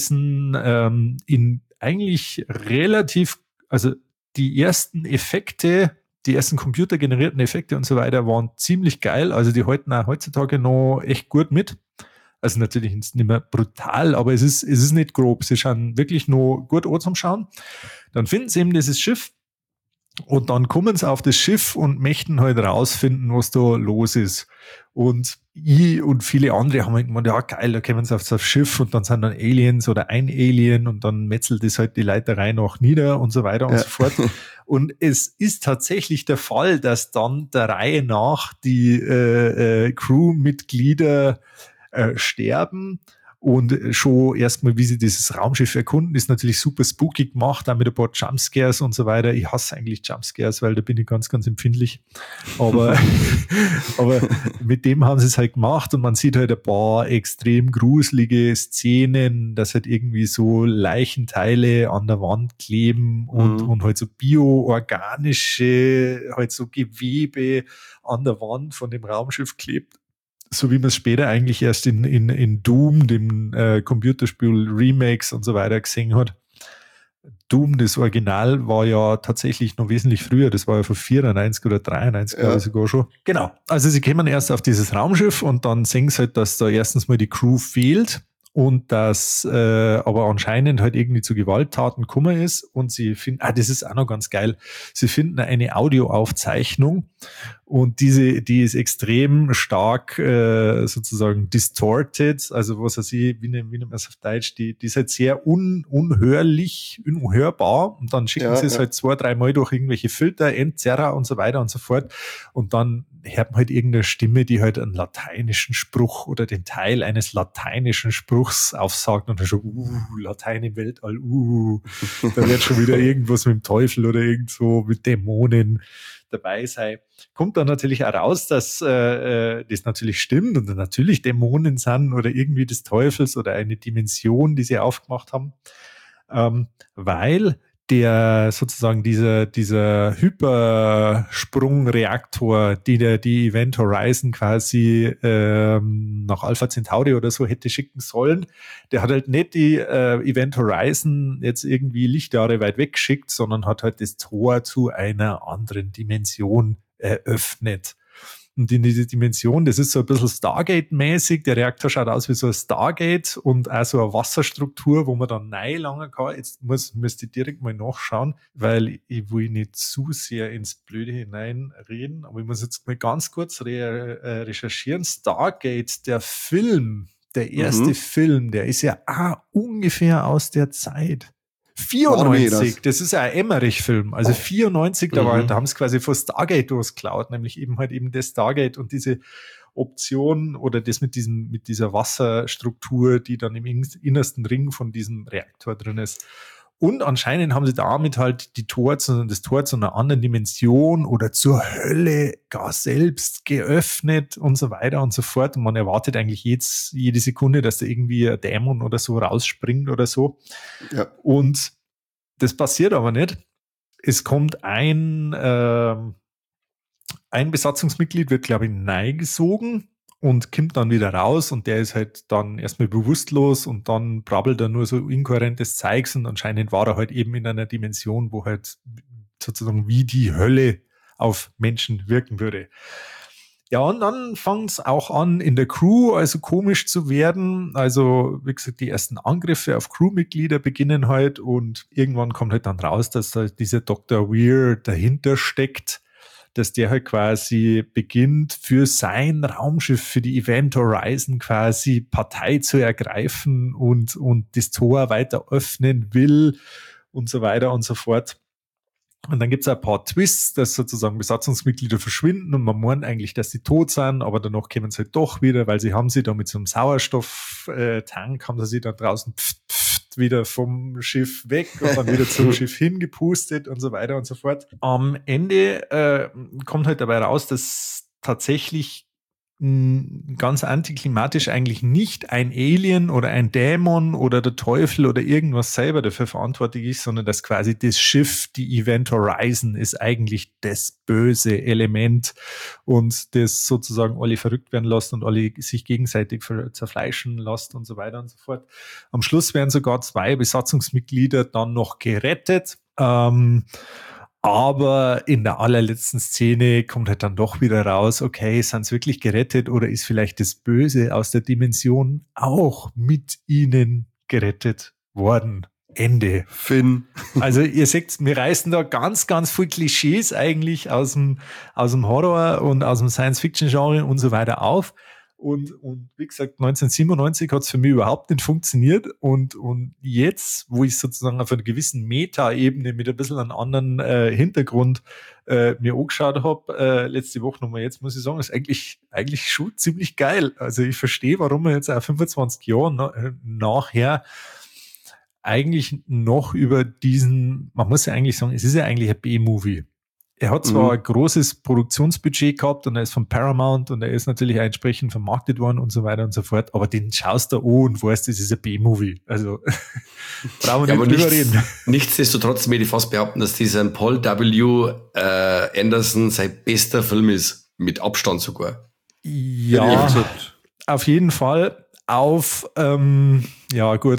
Horizon in eigentlich relativ, also die ersten Effekte, die ersten computergenerierten Effekte und so weiter waren ziemlich geil, also die halten auch heutzutage noch echt gut mit. Also natürlich nicht mehr brutal, aber es ist nicht grob. Sie schauen wirklich nur gut an zum Schauen. Dann finden sie eben dieses Schiff und dann kommen sie auf das Schiff und möchten halt rausfinden, was da los ist. Und ich und viele andere haben halt gemeint, ja geil, da kommen sie aufs Schiff und dann sind dann Aliens oder ein Alien und dann metzelt es halt die Leiterei noch nieder und so weiter und so fort. Und es ist tatsächlich der Fall, dass dann der Reihe nach die Crewmitglieder sterben Und schon erstmal, wie sie dieses Raumschiff erkunden, ist natürlich super spooky gemacht, auch mit ein paar Jumpscares und so weiter. Ich hasse eigentlich Jumpscares, weil da bin ich ganz, ganz empfindlich. Aber mit dem haben sie es halt gemacht und man sieht halt ein paar extrem gruselige Szenen, dass halt irgendwie so Leichenteile an der Wand kleben und halt so bioorganische, halt so Gewebe an der Wand von dem Raumschiff klebt. So wie man es später eigentlich erst in Doom, dem Computerspiel Remakes und so weiter gesehen hat. Doom, das Original, war ja tatsächlich noch wesentlich früher. Das war ja von 94 oder 93, glaube ich sogar schon. Genau. Also sie kommen erst auf dieses Raumschiff und dann sehen sie halt, dass da erstens mal die Crew fehlt und dass aber anscheinend halt irgendwie zu Gewalttaten gekommen ist und sie finden, das ist auch noch ganz geil, sie finden eine Audioaufzeichnung und die ist extrem stark sozusagen distorted, also was weiß ich, wie nennt man es auf Deutsch, die ist halt sehr unhörbar und dann schicken sie es halt 2-3 Mal durch irgendwelche Filter, Entzerrer und so weiter und so fort und dann hört man halt irgendeine Stimme, die halt einen lateinischen Spruch oder den Teil eines lateinischen Spruchs aufsagt und dann schon, Latein im Weltall, da wird schon wieder irgendwas mit dem Teufel oder irgendwo mit Dämonen dabei sein. Kommt dann natürlich auch raus, dass das natürlich stimmt und natürlich Dämonen sind oder irgendwie des Teufels oder eine Dimension, die sie aufgemacht haben, weil der sozusagen dieser Hypersprungreaktor, die Event Horizon quasi nach Alpha Centauri oder so hätte schicken sollen, der hat halt nicht die Event Horizon jetzt irgendwie Lichtjahre weit weg geschickt, sondern hat halt das Tor zu einer anderen Dimension eröffnet. Und in diese Dimension, das ist so ein bisschen Stargate-mäßig, der Reaktor schaut aus wie so ein Stargate und auch so eine Wasserstruktur, wo man dann reinlangen kann. Jetzt müsste ich direkt mal nachschauen, weil ich will nicht zu sehr ins Blöde hineinreden, aber ich muss jetzt mal ganz kurz recherchieren. Stargate, der Film, der erste Film, der ist ja ungefähr aus der Zeit. 94, das ist ja ein Emmerich-Film, also 94, da haben sie quasi vor Stargate durchgeklaut, nämlich eben halt eben das Stargate und diese Option oder das mit dieser Wasserstruktur, die dann im innersten Ring von diesem Reaktor drin ist. Und anscheinend haben sie damit halt das Tor zu einer anderen Dimension oder zur Hölle gar selbst geöffnet und so weiter und so fort. Und man erwartet eigentlich jede Sekunde, dass da irgendwie ein Dämon oder so rausspringt oder so. Ja. Und das passiert aber nicht. Es kommt ein Besatzungsmitglied, wird, glaube ich, neigesogen und kommt dann wieder raus und der ist halt dann erstmal bewusstlos und dann brabbelt er nur so inkohärentes Zeugs und anscheinend war er halt eben in einer Dimension, wo halt sozusagen wie die Hölle auf Menschen wirken würde. Ja, und dann fängt es auch an, in der Crew also komisch zu werden. Also, wie gesagt, die ersten Angriffe auf Crewmitglieder beginnen halt und irgendwann kommt halt dann raus, dass halt dieser Dr. Weir dahinter steckt, dass der halt quasi beginnt, für sein Raumschiff, für die Event Horizon quasi Partei zu ergreifen und das Tor weiter öffnen will und so weiter und so fort. Und dann gibt's ein paar Twists, dass sozusagen Besatzungsmitglieder verschwinden und man meint eigentlich, dass sie tot sind, aber danach kommen sie halt doch wieder, weil sie haben sie da mit so einem Sauerstofftank, haben sie dann draußen wieder vom Schiff weg und dann wieder zum Schiff hingepustet und so weiter und so fort. Am Ende kommt halt dabei raus, dass tatsächlich ganz antiklimatisch eigentlich nicht ein Alien oder ein Dämon oder der Teufel oder irgendwas selber dafür verantwortlich ist, sondern dass quasi das Schiff, die Event Horizon, ist eigentlich das böse Element und das sozusagen alle verrückt werden lässt und alle sich gegenseitig zerfleischen lässt und so weiter und so fort. Am Schluss werden sogar 2 Besatzungsmitglieder dann noch gerettet. Aber in der allerletzten Szene kommt halt dann doch wieder raus, okay, sind sie wirklich gerettet oder ist vielleicht das Böse aus der Dimension auch mit ihnen gerettet worden? Ende. Finn. Also ihr seht, wir reißen da ganz, ganz viel Klischees eigentlich aus dem Horror und aus dem Science-Fiction-Genre und so weiter auf. Und wie gesagt, 1997 hat es für mich überhaupt nicht funktioniert. Und jetzt, wo ich sozusagen auf einer gewissen Meta-Ebene mit ein bisschen einem anderen Hintergrund mir angeschaut habe, letzte Woche nochmal, jetzt muss ich sagen, ist eigentlich schon ziemlich geil. Also ich verstehe, warum man jetzt auch 25 Jahre nachher eigentlich noch über diesen, man muss ja eigentlich sagen, es ist ja eigentlich ein B-Movie. Er hat zwar ein großes Produktionsbudget gehabt und er ist von Paramount und er ist natürlich auch entsprechend vermarktet worden und so weiter und so fort, aber den schaust du an und weißt, das ist ein B-Movie. Also brauchen wir nicht drüber reden. Nichtsdestotrotz möchte ich fast behaupten, dass dieser Paul W. Anderson sein bester Film ist, mit Abstand sogar. Ja, auf jeden Fall. Ja gut,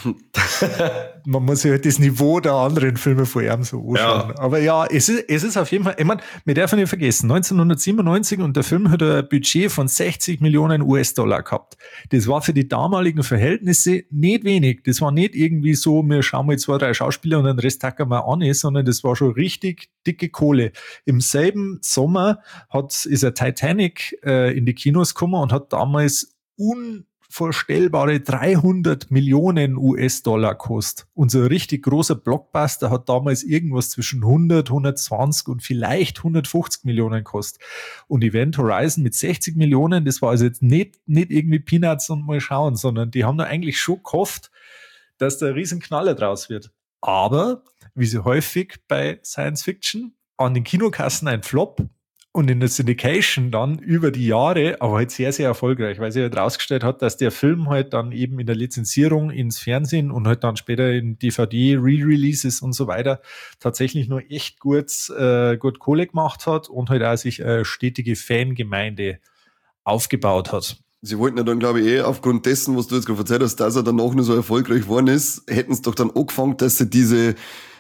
man muss sich halt das Niveau der anderen Filme vor ihm so anschauen. Ja. Aber ja, es ist auf jeden Fall, ich meine, wir dürfen nicht vergessen, 1997 und der Film hat ein Budget von 60 Millionen US-Dollar gehabt. Das war für die damaligen Verhältnisse nicht wenig. Das war nicht irgendwie so, wir schauen mal 2, 3 Schauspieler und den Rest tackern wir an, sondern das war schon richtig dicke Kohle. Im selben Sommer ist ein Titanic in die Kinos gekommen und hat damals unvorstellbare 300 Millionen US-Dollar kostet. Unser richtig großer Blockbuster hat damals irgendwas zwischen 100, 120 und vielleicht 150 Millionen kostet. Und Event Horizon mit 60 Millionen, das war also jetzt nicht irgendwie Peanuts und mal schauen, sondern die haben da eigentlich schon gehofft, dass da ein Riesenknaller draus wird. Aber, wie so häufig bei Science Fiction, an den Kinokassen ein Flop. Und in der Syndication dann über die Jahre, aber halt sehr, sehr erfolgreich, weil sich halt rausgestellt hat, dass der Film halt dann eben in der Lizenzierung ins Fernsehen und halt dann später in DVD, Re-Releases und so weiter tatsächlich nur echt gut Kohle gemacht hat und halt auch sich eine stetige Fangemeinde aufgebaut hat. Sie wollten ja dann, glaube ich, aufgrund dessen, was du jetzt gerade erzählt hast, dass er danach nur so erfolgreich geworden ist, hätten es doch dann angefangen, dass sie diese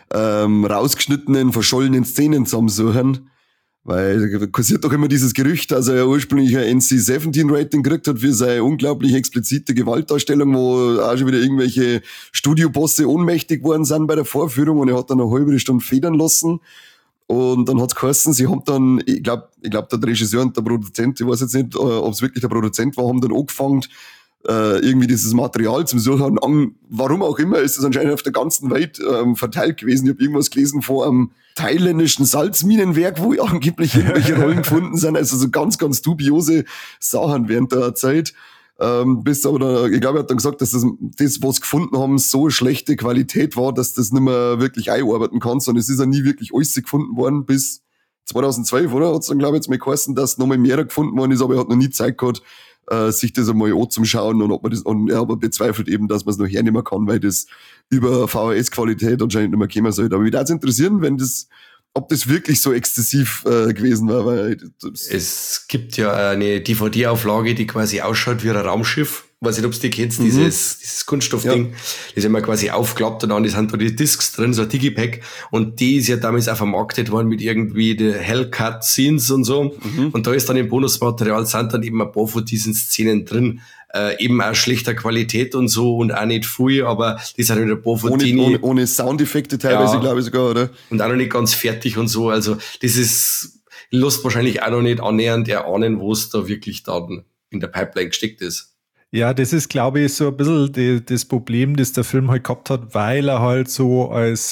rausgeschnittenen, verschollenen Szenen zusammensuchen. Weil kursiert doch immer dieses Gerücht, dass er ja ursprünglich ein NC-17-Rating gekriegt hat für seine unglaublich explizite Gewaltdarstellung, wo auch schon wieder irgendwelche Studiobosse ohnmächtig worden sind bei der Vorführung und er hat dann eine halbe Stunde federn lassen. Und dann hat's geheißen, sie haben dann, ich glaub, der Regisseur und der Produzent, ich weiß jetzt nicht, ob es wirklich der Produzent war, haben dann angefangen, irgendwie dieses Material zum Suchen. Warum auch immer ist es anscheinend auf der ganzen Welt verteilt gewesen. Ich habe irgendwas gelesen von einem thailändischen Salzminenwerk, wo angeblich irgendwelche Rollen gefunden sind. Also so ganz, ganz dubiose Sachen während der Zeit. Bis aber da, ich glaube, er hat dann gesagt, dass das, was sie gefunden haben, so schlechte Qualität war, dass das nicht mehr wirklich einarbeiten kannst. Und es ist ja nie wirklich alles gefunden worden bis 2012, oder? Hat es dann, glaube ich, jetzt mal geheißen, dass nochmal mehr gefunden worden ist, aber er hat noch nie Zeit gehabt, sich das einmal anzuschauen und ob man das, und er aber bezweifelt eben, dass man es noch hernehmen kann, weil das über VHS-Qualität anscheinend nicht mehr kommen sollte. Aber mich würde es interessieren, ob das wirklich so exzessiv gewesen war. Weil es gibt ja eine DVD-Auflage, die quasi ausschaut wie ein Raumschiff. Weiß nicht, ob du die kennst, dieses Kunststoffding. Ja. Das ist immer quasi aufgeklappt und dann sind da die Discs drin, so ein Digipack. Und die ist ja damals auch vermarktet worden mit irgendwie die Hellcut-Scenes und so. Und da ist dann im Bonusmaterial sind dann eben ein paar von diesen Szenen drin. Eben auch schlechter Qualität und so und auch nicht viel, aber die sind halt ein paar von denen. Ohne Soundeffekte teilweise, ja, glaube ich sogar, oder? Und auch noch nicht ganz fertig und so. Also das ist, lässt wahrscheinlich auch noch nicht annähernd erahnen, wo es da wirklich dann in der Pipeline gesteckt ist. Ja, das ist, glaube ich, so ein bisschen das Problem, das der Film halt gehabt hat, weil er halt so als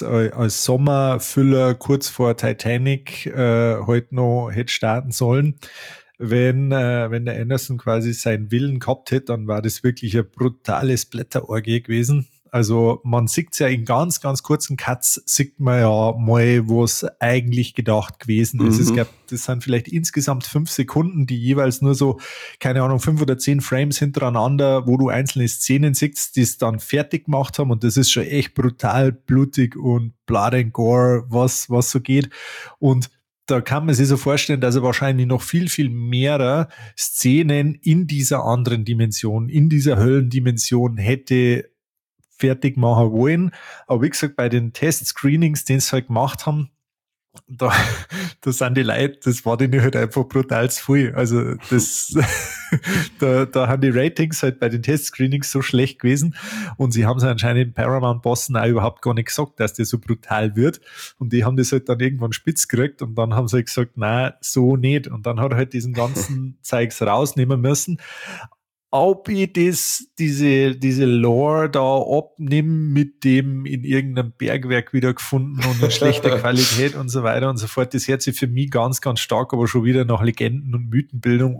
Sommerfüller kurz vor Titanic halt noch hätte starten sollen. Wenn der Anderson quasi seinen Willen gehabt hätte, dann war das wirklich ein brutales Blätterorgie gewesen. Also man sieht's ja in ganz, ganz kurzen Cuts, sieht man ja mal, was eigentlich gedacht gewesen ist. Es gab, das sind vielleicht insgesamt 5 Sekunden, die jeweils nur so, keine Ahnung, 5 oder 10 Frames hintereinander, wo du einzelne Szenen siehst, die es dann fertig gemacht haben. Und das ist schon echt brutal blutig und Blood and Gore, was so geht. Und da kann man sich so vorstellen, dass er wahrscheinlich noch viel, viel mehr Szenen in dieser anderen Dimension, in dieser Höllendimension hätte fertig machen wollen. Aber wie gesagt, bei den Test-Screenings, die sie halt gemacht haben, da sind die Leute, das war denen halt einfach brutal zu viel. Also das da haben die Ratings halt bei den Testscreenings so schlecht gewesen und sie haben es anscheinend den Paramount-Bossen auch überhaupt gar nicht gesagt, dass der so brutal wird und die haben das halt dann irgendwann spitz gekriegt und dann haben sie halt gesagt, nein, so nicht und dann hat er halt diesen ganzen Zeugs rausnehmen müssen. Ob ich diese Lore da abnehme mit dem in irgendeinem Bergwerk wieder gefunden und in schlechter Qualität und so weiter und so fort, das hört sich für mich ganz, ganz stark, aber schon wieder nach Legenden- und Mythenbildung.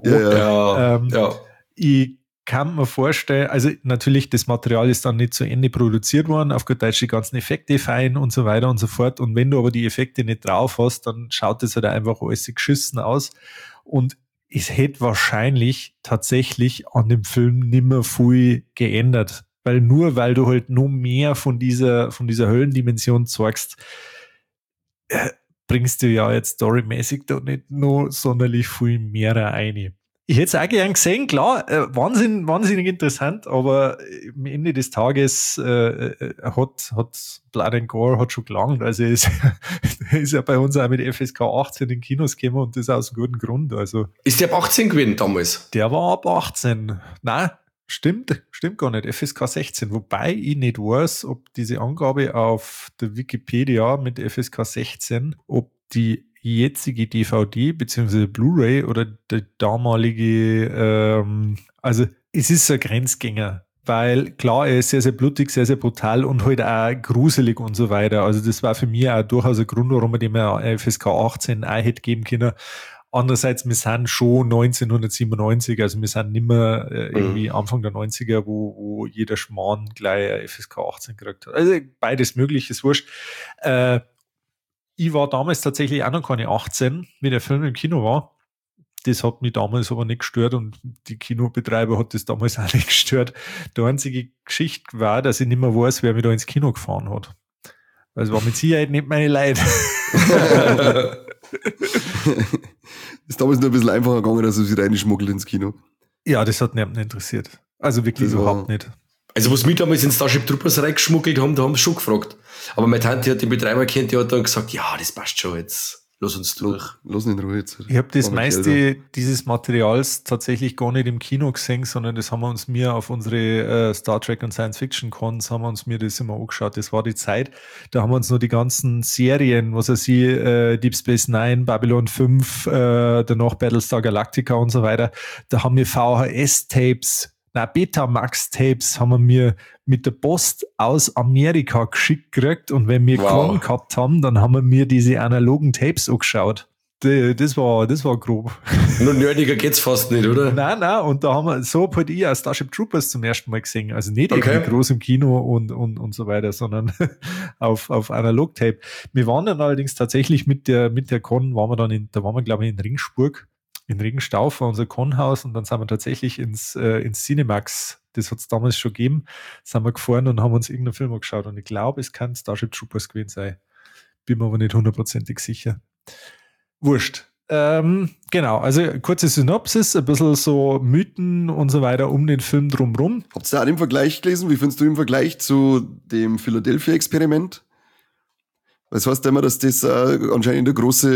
Ich kann mir vorstellen, also natürlich, das Material ist dann nicht zu Ende produziert worden, auf gut Deutsch die ganzen Effekte fein und so weiter und so fort. Und wenn du aber die Effekte nicht drauf hast, dann schaut das halt einfach alles geschissen aus. Und es hätte wahrscheinlich tatsächlich an dem Film nimmer viel geändert. Weil du halt noch mehr von dieser Höllendimension zeigst, bringst du ja jetzt storymäßig da nicht noch sonderlich viel mehr rein. Ich hätte es auch gern gesehen, klar, wahnsinnig interessant, aber am Ende des Tages hat Blood and Gore hat schon gelangt. Also ist ja bei uns auch mit FSK 18 in Kinos gekommen und das aus gutem Grund. Also ist der ab 18 gewesen damals? Der war ab 18. Nein, stimmt gar nicht. FSK 16. Wobei ich nicht weiß, ob diese Angabe auf der Wikipedia mit FSK 16, ob die jetzige DVD bzw. Blu-ray oder die damalige, also es ist ein Grenzgänger, weil klar, er ist sehr, sehr blutig, sehr, sehr brutal und halt auch gruselig und so weiter. Also das war für mich auch durchaus ein Grund, warum man dem FSK 18 auch hätte geben können. Andererseits, wir sind schon 1997, also wir sind nicht mehr irgendwie Anfang der 90er, wo jeder Schmarrn gleich FSK 18 gekriegt hat. Also beides möglich, ist wurscht. Ich war damals tatsächlich auch noch keine 18, wie der Film im Kino war. Das hat mich damals aber nicht gestört und die Kinobetreiber hat das damals auch nicht gestört. Die einzige Geschichte war, dass ich nicht mehr weiß, wer mich da ins Kino gefahren hat. Also war mit Sicherheit nicht meine Leute. Ist damals nur ein bisschen einfacher gegangen, dass er sich reinschmuggelt ins Kino. Ja, das hat niemanden interessiert. Also wirklich überhaupt nicht. Also, was mich damals in Starship Troopers reingeschmuggelt haben, da haben sie schon gefragt. Aber meine Tante hat den Betreiber kennt, die hat dann gesagt, ja, das passt schon jetzt. Lass uns durch. Lass ihn in Ruhe jetzt. Ich habe das meiste dieses Materials tatsächlich gar nicht im Kino gesehen, sondern das haben wir uns auf unsere Star Trek und Science Fiction Cons haben wir uns das immer angeschaut. Das war die Zeit, da haben wir uns nur die ganzen Serien, was weiß ich, Deep Space Nine, Babylon 5, danach Battlestar Galactica und so weiter, da haben wir VHS-Tapes, Betamax-Tapes haben wir mir mit der Post aus Amerika geschickt gekriegt und wenn wir Con gehabt haben, dann haben wir mir diese analogen Tapes angeschaut. Das war grob. Nur nerdiger geht's fast nicht, oder? Nein, und da haben wir so halt ich auch Starship Troopers zum ersten Mal gesehen. Also nicht irgendwie groß im Kino und so weiter, sondern auf Analog-Tape. Wir waren dann allerdings tatsächlich mit der Con, waren wir glaube ich in Ringsburg. In Regenstauf war unser Con-Haus und dann sind wir tatsächlich ins Cinemax, das hat es damals schon gegeben, sind wir gefahren und haben uns irgendeinen Film angeschaut und ich glaube, es kann Starship Troopers gewesen sein. Bin mir aber nicht hundertprozentig sicher. Wurscht. Genau, also kurze Synopsis, ein bisschen so Mythen und so weiter um den Film drumrum. Habt ihr da den Vergleich gelesen? Wie findest du im Vergleich zu dem Philadelphia-Experiment? Das heißt immer, dass das anscheinend eine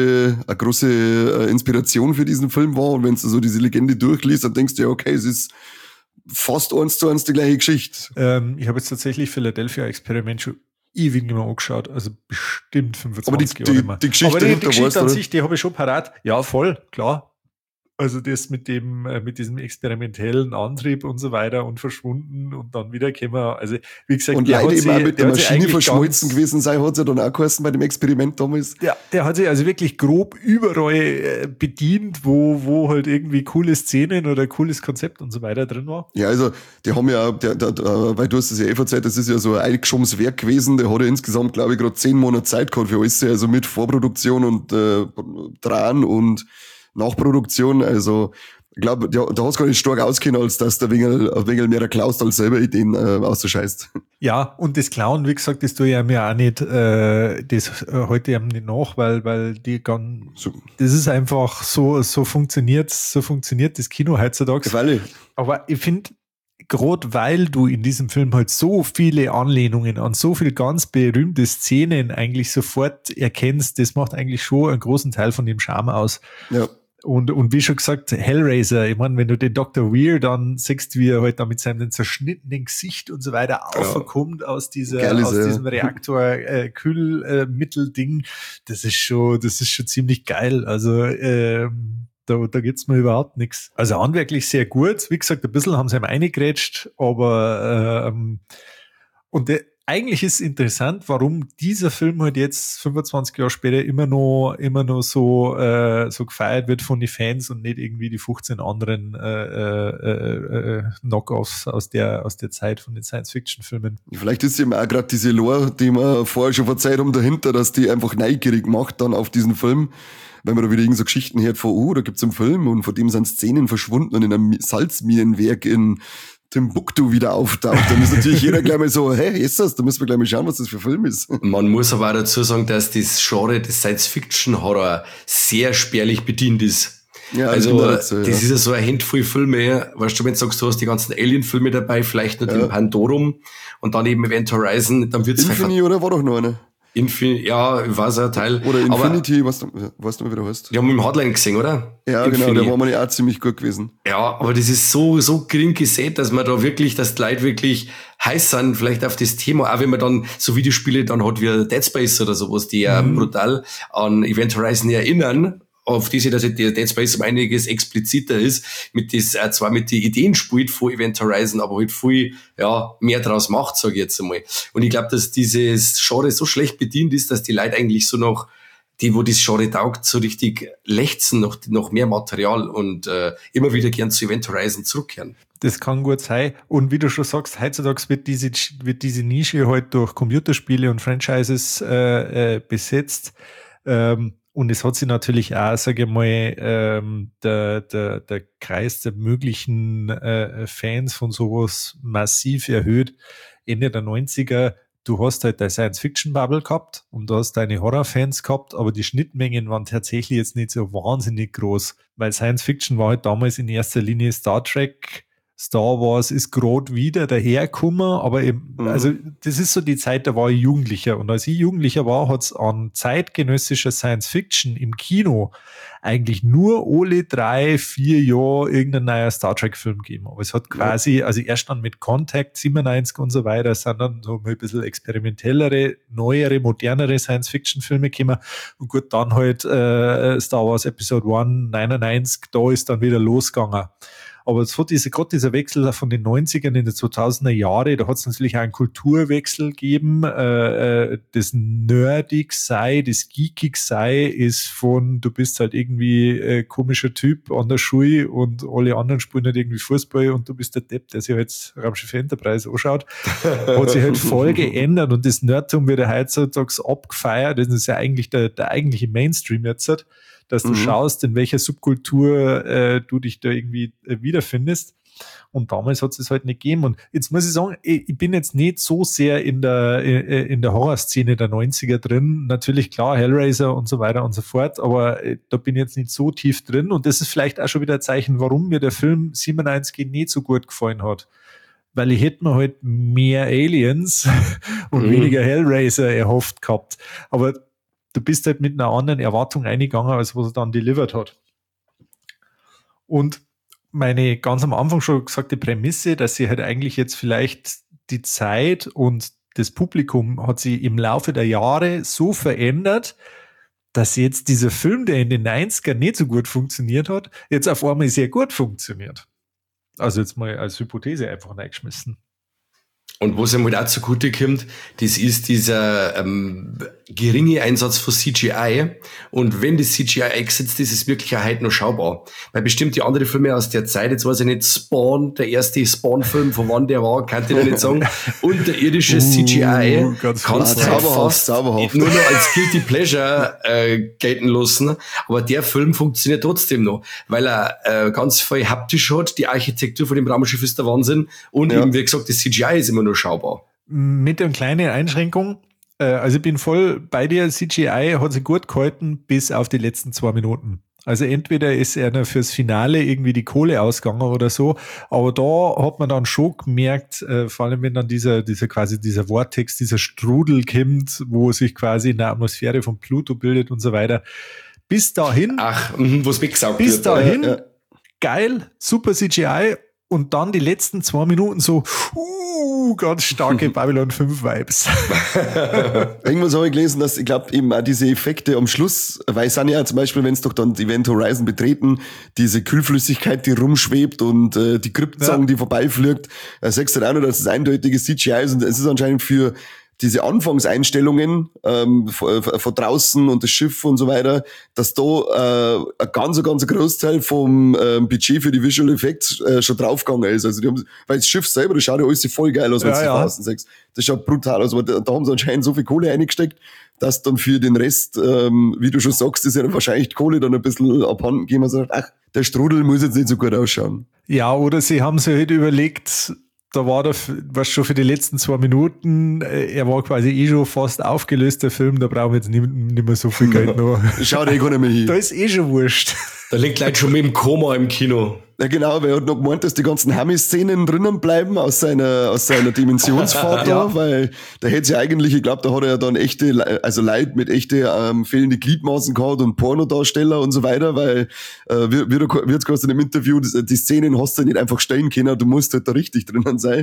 große Inspiration für diesen Film war. Und wenn du so diese Legende durchliest, dann denkst du ja, okay, es ist fast 1:1 die gleiche Geschichte. Ich habe jetzt tatsächlich Philadelphia Experiment schon ewig nicht mehr angeschaut. Also bestimmt 25 Jahre nicht mehr. Die Geschichte an sich, die habe ich schon parat. Ja, voll, klar. Also das mit diesem experimentellen Antrieb und so weiter und verschwunden und dann wieder kämen wir, also wie gesagt, und leider eben auch mit der Maschine verschmolzen gewesen sein, hat es ja dann auch geheißen bei dem Experiment damals. Ja, der hat sich also wirklich grob überall bedient, wo halt irgendwie coole Szenen oder cooles Konzept und so weiter drin war. Ja, also die haben ja, weil du hast es ja verzeiht, das ist ja so ein eingeschobenes Werk gewesen, der hat ja insgesamt, glaube ich, gerade 10 Monate Zeit gehabt für alles, also mit Vorproduktion und Dran und Nachproduktion, also ich glaube, da hast du gar nicht stark auskennen, als dass der Wengel mehr klaust, als selber Ideen auszuscheißt. Ja, und das Klauen, wie gesagt, das tue ich mir auch nicht, das heute eben nicht nach, weil die das ist einfach so funktioniert das Kino heutzutage. Gefällig. Aber ich finde, gerade weil du in diesem Film halt so viele Anlehnungen an so viele ganz berühmte Szenen eigentlich sofort erkennst, das macht eigentlich schon einen großen Teil von dem Charme aus. Ja. Und wie schon gesagt, Hellraiser, ich meine, wenn du den Dr. Weir dann siehst, wie er halt da mit seinem zerschnittenen Gesicht und so weiter aufkommt aus diesem Reaktor Kühlmittelding, das ist schon ziemlich geil. Also da gibt's mir überhaupt nichts. Also handwerklich sehr gut. Wie gesagt, ein bisschen haben sie ihm reingegrätscht, aber eigentlich ist interessant, warum dieser Film halt jetzt 25 Jahre später immer noch so gefeiert wird von den Fans und nicht irgendwie die 15 anderen Knockoffs aus der Zeit von den Science-Fiction-Filmen. Vielleicht ist eben auch gerade diese Lore, die wir vorher schon verzeiht haben, dahinter, dass die einfach neugierig macht dann auf diesen Film. Wenn man da wieder so Geschichten hört von, da gibt's einen Film und von dem sind Szenen verschwunden und in einem Salzminenwerk in Timbuktu wieder auftaucht, dann ist natürlich jeder gleich mal so, hey, ist das? Da müssen wir gleich mal schauen, was das für ein Film ist. Man muss aber auch dazu sagen, dass das Genre des Science-Fiction-Horror sehr spärlich bedient ist. Ja, also das ist ja so ein Handvoll Filme, weißt du, wenn du sagst, du hast die ganzen Alien-Filme dabei, vielleicht noch den Pandorum und dann eben Event Horizon, dann wird's Infinity, oder? War doch noch eine. Ja, ich weiß ein Teil. Oder Infinity, was du mal wieder hast. Die haben wir im Hardline gesehen, oder? Ja, Infinity. Genau, der war mal ja auch ziemlich gut gewesen. Ja, aber das ist so gering gesät, dass man da wirklich, dass die Leute wirklich heiß sind, vielleicht auf das Thema, auch wenn man dann so Videospiele dann hat wie Dead Space oder sowas, die ja brutal an Event Horizon erinnern, auf diese, dass der Dead Space um einiges expliziter ist, zwar mit den Ideen spielt von Event Horizon, aber halt viel, mehr draus macht, sage ich jetzt einmal. Und ich glaube, dass dieses Genre so schlecht bedient ist, dass die Leute eigentlich so noch, die, wo das Genre taugt, so richtig lechzen noch mehr Material und immer wieder gern zu Event Horizon zurückkehren. Das kann gut sein. Und wie du schon sagst, heutzutage wird diese Nische halt durch Computerspiele und Franchises besetzt. Und es hat sich natürlich auch, sage ich mal, der Kreis der möglichen Fans von sowas massiv erhöht. Ende der 90er, du hast halt deine Science-Fiction-Bubble gehabt und du hast deine Horror-Fans gehabt, aber die Schnittmengen waren tatsächlich jetzt nicht so wahnsinnig groß, weil Science-Fiction war halt damals in erster Linie Star Trek, Star Wars ist gerade wieder dahergekommen, aber eben, also das ist so die Zeit, da war ich Jugendlicher und als ich Jugendlicher war, hat es an zeitgenössischer Science-Fiction im Kino eigentlich nur alle 3-4 Jahre irgendein neuer Star Trek-Film gegeben. Aber es hat quasi, also erst dann mit Contact 97 und so weiter, sind dann so ein bisschen experimentellere, neuere, modernere Science-Fiction-Filme gekommen und gut, dann halt Star Wars Episode 1, 99, da ist dann wieder losgegangen. Aber es hat gerade dieser Wechsel von den 90ern in die 2000er Jahre, da hat es natürlich auch einen Kulturwechsel gegeben. Das Nerdig sei, das Geekig sei, ist von, du bist halt irgendwie komischer Typ an der Schule und alle anderen spielen halt irgendwie Fußball und du bist der Depp, der sich jetzt Raumschiff Enterprise anschaut. Hat sich halt voll geändert und das Nerdtum wird ja heutzutage abgefeiert. Das ist ja eigentlich der eigentliche Mainstream jetzt, dass du schaust, in welcher Subkultur du dich da irgendwie wiederfindest. Und damals hat es halt nicht gegeben. Und jetzt muss ich sagen, ich bin jetzt nicht so sehr in der Horrorszene der 90er drin. Natürlich, klar, Hellraiser und so weiter und so fort, aber da bin ich jetzt nicht so tief drin. Und das ist vielleicht auch schon wieder ein Zeichen, warum mir der Film 97 nicht so gut gefallen hat. Weil ich hätte mir halt mehr Aliens und weniger Hellraiser erhofft gehabt. Aber du bist halt mit einer anderen Erwartung eingegangen, als was er dann delivered hat. Und meine ganz am Anfang schon gesagte Prämisse, dass sie halt eigentlich jetzt vielleicht die Zeit und das Publikum hat sich im Laufe der Jahre so verändert, dass jetzt dieser Film, der in den 90ern nicht so gut funktioniert hat, jetzt auf einmal sehr gut funktioniert. Also jetzt mal als Hypothese einfach reingeschmissen. Und was ihm halt auch zugute kommt, das ist dieser geringe Einsatz von CGI. Und wenn das CGI eingesetzt ist, ist es wirklich auch heute noch schaubar. Weil bestimmte andere Filme aus der Zeit, jetzt weiß ich nicht, Spawn, der erste Spawn-Film, von wann der war, kann ich noch nicht sagen, unterirdisches CGI, kannst du fast nur noch als Guilty Pleasure gelten lassen. Aber der Film funktioniert trotzdem noch, weil er ganz viel haptisch hat. Die Architektur von dem Raumschiff ist der Wahnsinn. Und eben, wie gesagt, das CGI ist immer nur schaubar. Mit einer kleinen Einschränkung. Also ich bin voll bei dir. CGI hat sich gut gehalten bis auf die letzten 2 Minuten. Also entweder ist er fürs Finale irgendwie die Kohle ausgegangen oder so, aber da hat man dann schon gemerkt, vor allem wenn dann dieser Vortex, dieser Strudel kommt, wo sich quasi in der Atmosphäre von Pluto bildet und so weiter, Bis dahin. Ach, wo es weggesaugt bis wird. dahin, geil, super CGI. Und dann die letzten 2 Minuten so, ganz starke Babylon 5 Vibes. Irgendwas habe ich gelesen, dass ich glaube eben auch diese Effekte am Schluss, weil es sind ja zum Beispiel, wenn es doch dann Event Horizon betreten, diese Kühlflüssigkeit, die rumschwebt und die Kryptzange, die vorbeifliegt, sagst du auch noch, dass es eindeutige CGI ist und es ist anscheinend für diese Anfangseinstellungen von draußen und das Schiff und so weiter, dass da ein ganz Großteil vom Budget für die Visual Effects schon draufgegangen ist. Also die haben, weil das Schiff selber, das schaut ja alles voll geil aus, wenn du von außen sagst. Das schaut brutal aus, aber da haben sie anscheinend so viel Kohle reingesteckt, dass dann für den Rest, wie du schon sagst, ist ja wahrscheinlich die Kohle dann ein bisschen abhanden gehen. Man sagt, ach, der Strudel muss jetzt nicht so gut ausschauen. Ja, oder sie haben sich halt überlegt, da war was schon für die letzten 2 Minuten, er war quasi schon fast aufgelöst, der Film, da brauchen wir jetzt nicht mehr so viel Geld noch. Schaut gar nicht mehr hin. Da ist schon wurscht. Da liegt gleich schon mit dem Koma im Kino. Ja genau, weil er hat noch gemeint, dass die ganzen Hammy-Szenen drinnen bleiben aus seiner Dimensionsfahrt da, weil da hätte sie eigentlich, ich glaube, da hat er ja dann echte, also Leute mit echte fehlende Gliedmaßen gehabt und Pornodarsteller und so weiter, weil wie jetzt gehört in dem Interview, die Szenen hast du nicht einfach stellen können, du musst halt da richtig drinnen sein.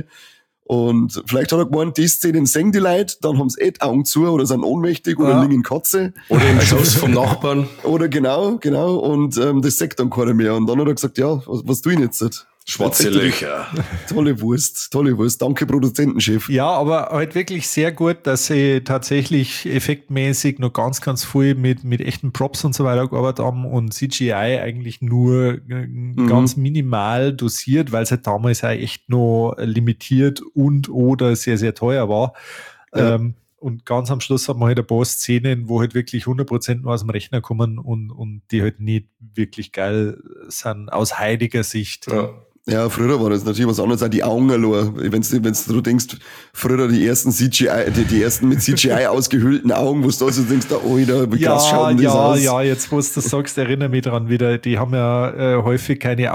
Und vielleicht hat er gemeint, die Szenen singen die Leute, dann haben sie die Augen zu oder sind ohnmächtig oder liegen in Katze. Oder im Schoß vom Nachbarn. Oder genau. Und das sagt dann keiner mehr. Und dann hat er gesagt, ja, was tue ich jetzt? Schwarze Löcher. Tolle Wurst. Danke, Produzentenchef. Ja, aber halt wirklich sehr gut, dass sie tatsächlich effektmäßig noch ganz viel mit echten Props und so weiter gearbeitet haben und CGI eigentlich nur ganz minimal dosiert, weil es halt damals auch echt noch limitiert und oder sehr, sehr teuer war. Ja. Und ganz am Schluss hat man halt ein paar Szenen, wo halt wirklich 100% nur aus dem Rechner kommen und die halt nicht wirklich geil sind aus heiliger Sicht. Ja. Ja, früher war das natürlich was anderes, auch die Augen allein. Wenn du denkst, früher die ersten die ersten mit CGI ausgehöhlten Augen, wo du da so denkst, wie krass schauen das aus. Ja, jetzt wo du das sagst, erinnere mich dran wieder, die haben ja häufig keine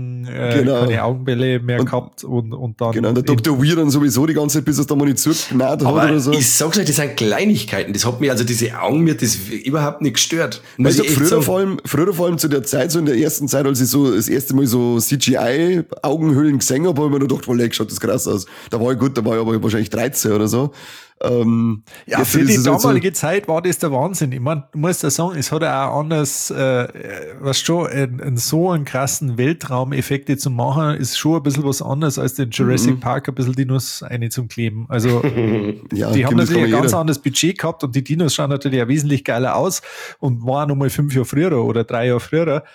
keine Augenbälle mehr gehabt und dann. Genau, der Dr. Weir dann sowieso die ganze Zeit, bis er es da mal nicht zurückgenäht hat oder so. Ich sag's euch, das sind Kleinigkeiten, das hat mich, also diese Augen mir das überhaupt nicht gestört. Also früher vor allem zu der Zeit, so in der ersten Zeit, als ich so das erste Mal so CGI Augenhöhlen gesehen habe ich mir gedacht, schaut das krass aus. Da war ich aber wahrscheinlich 13 oder so. Für die damalige Zeit war das der Wahnsinn. Ich meine, du musst ja sagen, es hat ja auch anders, so einen krassen Weltraumeffekte zu machen, ist schon ein bisschen was anderes als den Jurassic Park ein bisschen Dinos eine zum Kleben. Also, die haben natürlich ein ganz anderes Budget gehabt und die Dinos schauen natürlich auch wesentlich geiler aus und waren nochmal 5 Jahre früher oder 3 Jahre früher.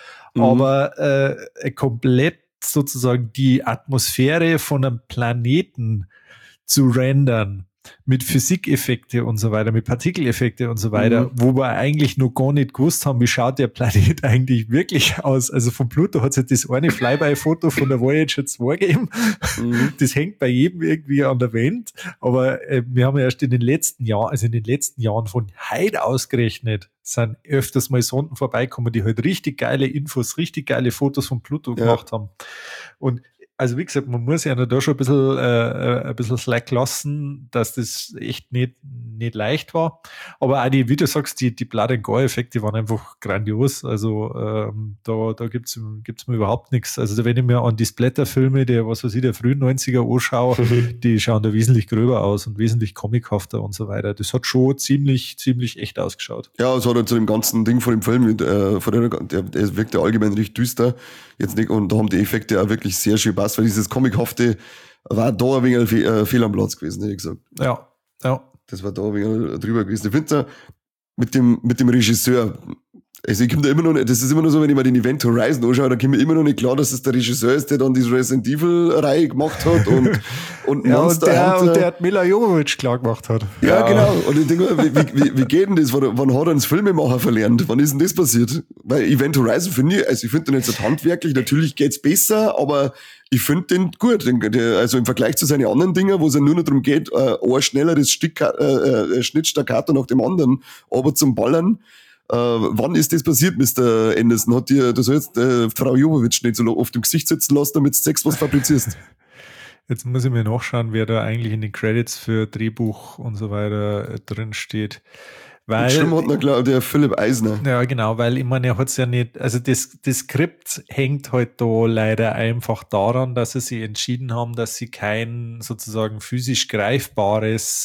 Aber komplett sozusagen die Atmosphäre von einem Planeten zu rendern mit Physikeffekte und so weiter, mit Partikeleffekte und so weiter, wo wir eigentlich noch gar nicht gewusst haben, wie schaut der Planet eigentlich wirklich aus. Also von Pluto hat es ja das eine Flyby-Foto von der Voyager 2 gegeben. Das hängt bei jedem irgendwie an der Wand. Aber wir haben ja erst in den letzten Jahren von heute ausgerechnet, sind öfters mal Sonden vorbeikommen, die halt richtig geile Infos, richtig geile Fotos von Pluto gemacht haben. Und also wie gesagt, man muss ja da schon ein bisschen Slack lassen, dass das echt nicht leicht war. Aber auch wie du sagst, die Blood and Gore Effekte waren einfach grandios. Also da gibt's mir überhaupt nichts. Also wenn ich mir an die Splatter-Filme der frühen 90er anschaue, die schauen da wesentlich gröber aus und wesentlich comichafter und so weiter. Das hat schon ziemlich echt ausgeschaut. Ja, es hat halt zu dem ganzen Ding von dem Film, der wirkt ja allgemein richtig düster. Jetzt nicht, und da haben die Effekte auch wirklich sehr schön passt, weil dieses Comichafte war da ein wenig Fehl am Platz gewesen, hätte ich gesagt. Ja. Das war da ein wenig drüber gewesen. Ich finde mit dem Regisseur, also ich komme da immer noch nicht, das ist immer noch so, wenn ich mir den Event Horizon anschaue, da kommt mir immer noch nicht klar, dass es der Regisseur ist, der dann diese Resident Evil Reihe gemacht hat und Monster Hunter. Und der hat Mila Jovovich klar gemacht hat. Ja, genau. Und ich denke mir, wie geht denn das? Wann hat er ins Filmemacher verlernt? Wann ist denn das passiert? Weil Event Horizon finde ich den jetzt nicht handwerklich, natürlich geht's besser, aber ich finde den gut. Also im Vergleich zu seinen anderen Dingen, wo es ja nur noch darum geht, ein schnelleres Schnittstaccato nach dem anderen, aber zum Ballern. Wann ist das passiert, Mr. Anderson? Du sollst Frau Jovovich nicht so oft im Gesicht sitzen lassen, damit du Sex was fabrizierst. Jetzt muss ich mir nachschauen, wer da eigentlich in den Credits für Drehbuch und so weiter drin steht. Weil, Schlimm hat noch, glaube ich, der Philipp Eisner. ja, genau, weil ich meine, er hat es ja nicht, also das Skript hängt halt da leider einfach daran, dass sie sich entschieden haben, dass sie kein sozusagen physisch greifbares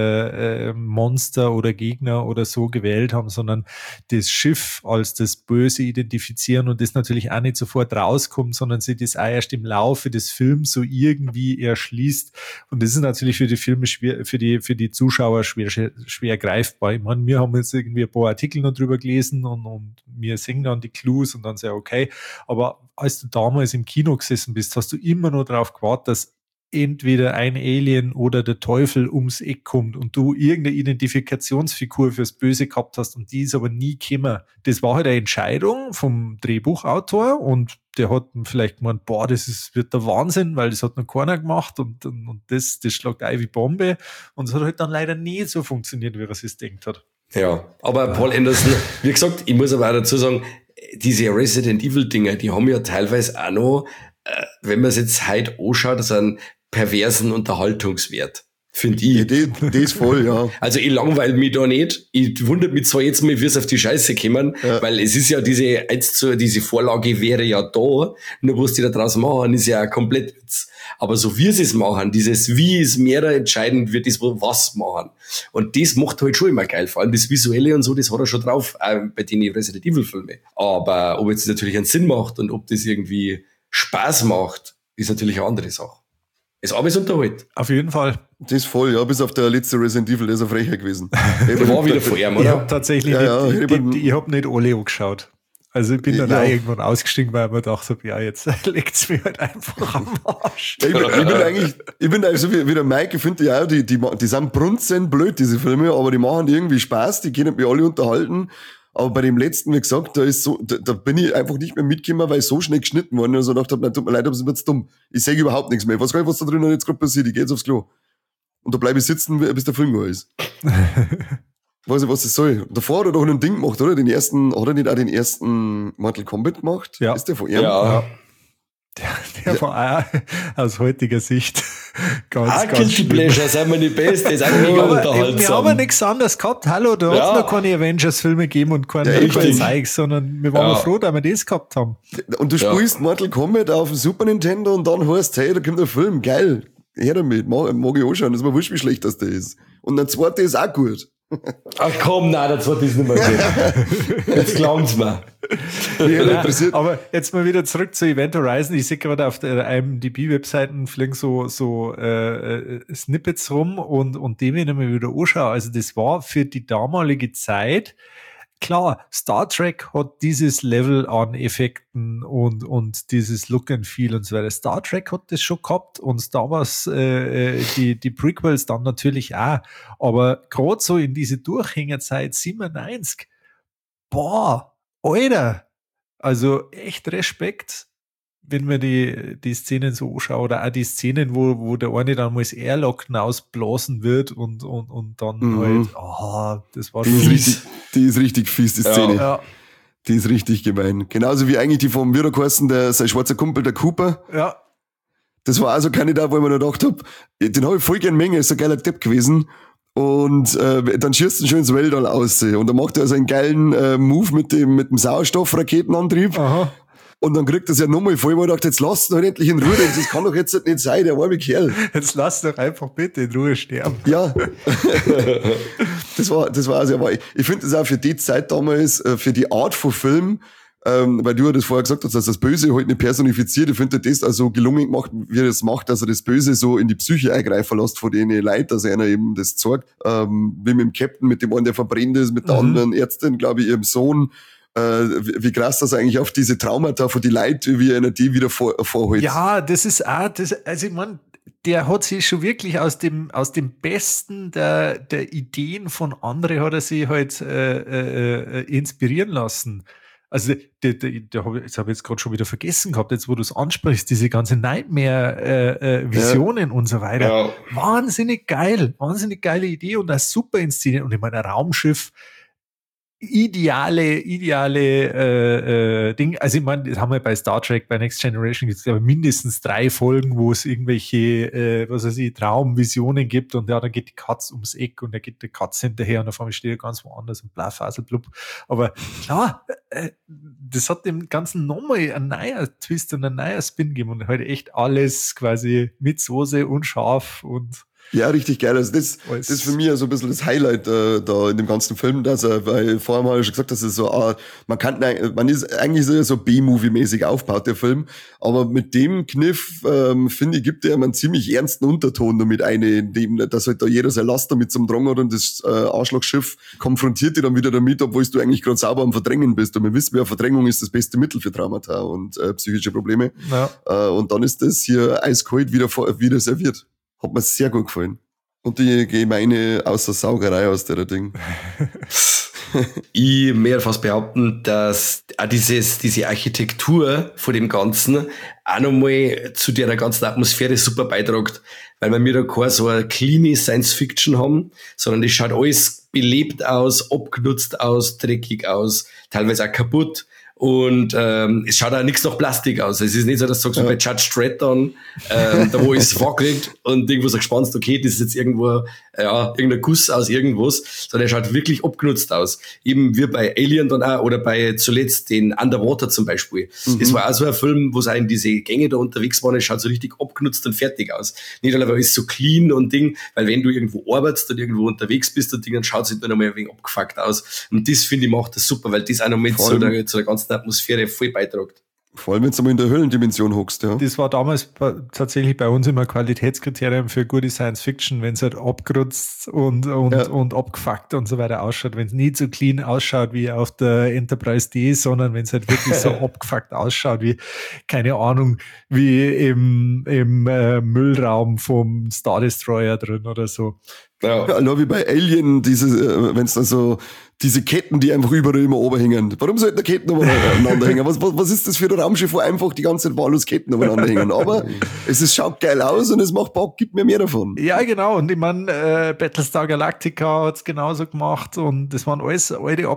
Monster oder Gegner oder so gewählt haben, sondern das Schiff als das Böse identifizieren und das natürlich auch nicht sofort rauskommt, sondern sie das auch erst im Laufe des Films so irgendwie erschließt. Und das ist natürlich für die Filme schwer, für die Zuschauer schwer greifbar. Ich meine, wir haben jetzt irgendwie ein paar Artikel noch drüber gelesen und wir sehen dann die Clues und dann sehr okay. Aber als du damals im Kino gesessen bist, hast du immer nur darauf gewartet, dass entweder ein Alien oder der Teufel ums Eck kommt und du irgendeine Identifikationsfigur fürs Böse gehabt hast und die ist aber nie gekommen. Das war halt eine Entscheidung vom Drehbuchautor und der hat vielleicht gemeint, boah, wird der Wahnsinn, weil das hat noch keiner gemacht und das schlägt ein wie Bombe und es hat halt dann leider nie so funktioniert, wie er es denkt hat. Ja, aber Paul Anderson, wie gesagt, ich muss aber auch dazu sagen, diese Resident Evil Dinger, die haben ja teilweise auch noch, wenn man es jetzt heute anschaut, so einen perversen Unterhaltungswert, finde ich. Ja, das voll, ja. Also ich langweile mich da nicht. Ich wundere mich zwar jetzt mal, wie es auf die Scheiße kommen, weil es ist ja diese Vorlage wäre ja da, nur was die da draus machen, ist ja komplett Witz. Aber so wie sie es machen, dieses Wie ist mehr entscheidend wird, das was machen. Und das macht halt schon immer geil. Vor allem das Visuelle und so, das hat er schon drauf, bei den Resident Evil Filmen. Aber ob jetzt das natürlich einen Sinn macht und ob das irgendwie Spaß macht, ist natürlich eine andere Sache. Ist alles unterhalt. Auf jeden Fall. Das voll, ja, bis auf der letzte Resident Evil, der ist eine Frechheit gewesen. Der war wieder vor ihm, Ich oder? habe tatsächlich ich hab nicht alle angeschaut. Also ich bin dann auch irgendwann ausgestiegen, weil ich mir gedacht habe, ja, jetzt legt's mir halt einfach am Arsch. Ich bin also wie der Mike, ich finde ja, die sind brunzen blöd, diese Filme, aber die machen irgendwie Spaß, die können mich alle unterhalten. Aber bei dem letzten, wie gesagt, da bin ich einfach nicht mehr mitgekommen, weil ich so schnell geschnitten worden und so gedacht habe, nein, tut mir leid, aber es wird dumm. Ich sehe überhaupt nichts mehr. Ich weiß gar nicht, was da drinnen jetzt gerade passiert. Ich gehe jetzt aufs Klo. Und da bleibe ich sitzen, bis der Film war ist. Weiß nicht, was das soll. Davor hat er doch ein Ding gemacht, oder? Hat er nicht auch den ersten Mortal Kombat gemacht? Ja. Ist der von ihm? Ja. Der war auch aus heutiger Sicht ganz Guilty schlimm. Pleasure, sind wir die Beste, ist auch mega Aber unterhaltsam. wir haben ja nichts anderes gehabt. Hallo, da hat es noch keine Avengers-Filme gegeben und keine Zeugs, sondern wir waren froh, dass wir das gehabt haben. Und du spielst Mortal Kombat auf dem Super Nintendo und dann heißt, hey, da kommt ein Film, geil. Her damit, mag ich anschauen, das ist mir wurscht, wie schlecht das ist. Und der zweite ist auch gut. Ach komm, nein, der zweite ist nicht mehr gut. Jetzt glauben's mir. Nein, aber jetzt mal wieder zurück zu Event Horizon. Ich sehe gerade auf der IMDb-Webseiten fliegen so Snippets rum und die will ich mir wieder anschauen. Also das war für die damalige Zeit, klar, Star Trek hat dieses Level an Effekten und dieses Look and Feel und so weiter. Star Trek hat das schon gehabt und Star Wars, die Prequels dann natürlich auch. Aber gerade so in diese Durchhängerzeit 97, boah, Alter, also echt Respekt, wenn man die Szenen so anschaut, oder auch die Szenen, wo der eine dann mal das Airlock ausblasen wird und dann halt, das war schon Die ist richtig fies, die Szene. Ja. Die ist richtig gemein. Genauso wie eigentlich die vom Wirderkosten, sein schwarzer Kumpel, der Cooper. Ja. Das war also Kandidat, wo ich mir noch gedacht habe, den habe ich voll gern Menge, ist ein geiler Depp gewesen. Und dann schießt er schon ins Weltall aus. Und dann macht er also einen geilen Move mit dem Sauerstoffraketenantrieb. Aha. Und dann kriegt er es ja nochmal voll, wo ich dachte, jetzt lasst ihn doch endlich in Ruhe, das kann doch jetzt nicht sein, der arme Kerl. Jetzt lass doch einfach bitte in Ruhe sterben. Ja. das war also, aber ich finde das auch für die Zeit damals, für die Art von Film, weil du ja das vorher gesagt hast, dass das Böse halt nicht personifiziert. Ich finde das also gelungen gemacht, wie er das macht, dass er das Böse so in die Psyche eingreifen lässt von denen Leuten, dass einer eben das zeigt. Wie mit dem Captain, mit dem einen, der verbrennt ist, mit der anderen Ärztin, glaube ich, ihrem Sohn. Wie krass das eigentlich auf diese Traumata von die Leute, wie einer die wieder vorholt. Ja, das ist auch, also ich meine, der hat sich schon wirklich aus dem Besten der Ideen von anderen hat er sich halt inspirieren lassen. Also jetzt habe ich jetzt gerade schon wieder vergessen gehabt, jetzt wo du es ansprichst, diese ganze Nightmare-Visionen und so weiter. Ja. Wahnsinnig geile Idee und das super inszeniert. Und ich meine, ein Raumschiff, ideale Ding. Also ich meine, das haben wir bei Star Trek, bei Next Generation gibt es aber mindestens 3 Folgen, wo es irgendwelche, Traumvisionen gibt und ja, dann geht die Katz ums Eck und da geht die Katz hinterher und auf einmal steht er ganz woanders und blub. Aber klar, das hat dem Ganzen nochmal einen neuen Twist und einen neuen Spin gegeben und heute echt alles quasi mit Soße und scharf und ja, richtig geil. Also das ist für mich ja so ein bisschen das Highlight da in dem ganzen Film, dass weil vorher mal schon gesagt, dass es so, man ist eigentlich so B-Movie-mäßig aufgebaut, der Film, aber mit dem Kniff, finde ich, gibt er einen ziemlich ernsten Unterton damit in dem, dass halt da jeder sein Laster mit zum Drang hat und das Arschlochschiff konfrontiert dich dann wieder damit, obwohl du eigentlich gerade sauber am Verdrängen bist. Und wir wissen ja, Verdrängung ist das beste Mittel für Traumata und psychische Probleme. Ja. Und dann ist das hier eiskalt wieder serviert. Hat mir sehr gut gefallen. Und die gemeine Außersaugerei aus der Ding. Ich mehr fast behaupten, dass auch diese Architektur von dem Ganzen auch nochmal zu der ganzen Atmosphäre super beiträgt. Weil wir da keine so eine clean Science-Fiction haben, sondern das schaut alles belebt aus, abgenutzt aus, dreckig aus, teilweise auch kaputt. Und es schaut auch nichts nach Plastik aus. Es ist nicht so, dass du sagst, bei Judge Dredd dann, da wo es wackelt und irgendwo so gespannt, okay, das ist jetzt irgendwo, irgendein Guss aus irgendwas, sondern er schaut wirklich abgenutzt aus. Eben wie bei Alien dann auch, oder bei zuletzt den Underwater zum Beispiel. Das war auch so ein Film, wo es auch in diese Gänge da unterwegs waren, es schaut so richtig abgenutzt und fertig aus. Nicht alle, weil es so clean und Ding, weil wenn du irgendwo arbeitest und irgendwo unterwegs bist und Ding, dann schaut es halt noch mal ein wenig abgefuckt aus. Und das, finde ich, macht das super, weil das auch noch mit zu der ganzen Atmosphäre voll beiträgt. Vor allem, wenn du mal in der Höhlendimension hockst, ja. Das war damals tatsächlich bei uns immer Qualitätskriterium für gute Science Fiction, wenn es halt abgerutzt und abgefuckt und so weiter ausschaut, wenn es nicht so clean ausschaut wie auf der Enterprise D, sondern wenn es halt wirklich so abgefuckt ausschaut wie, keine Ahnung, wie im Müllraum vom Star Destroyer drin oder so. Ja, nur wie bei Alien, wenn es dann so diese Ketten, die einfach überall immer oberhängen. Warum sollten da Ketten übereinander hängen? Was ist das für ein Raumschiff, wo einfach die ganze Zeit wahllos Ketten übereinander hängen? Aber schaut geil aus und es macht Bock, gibt mir mehr davon. Ja, genau. Und ich meine, Battlestar Galactica hat's genauso gemacht und das waren alles alte,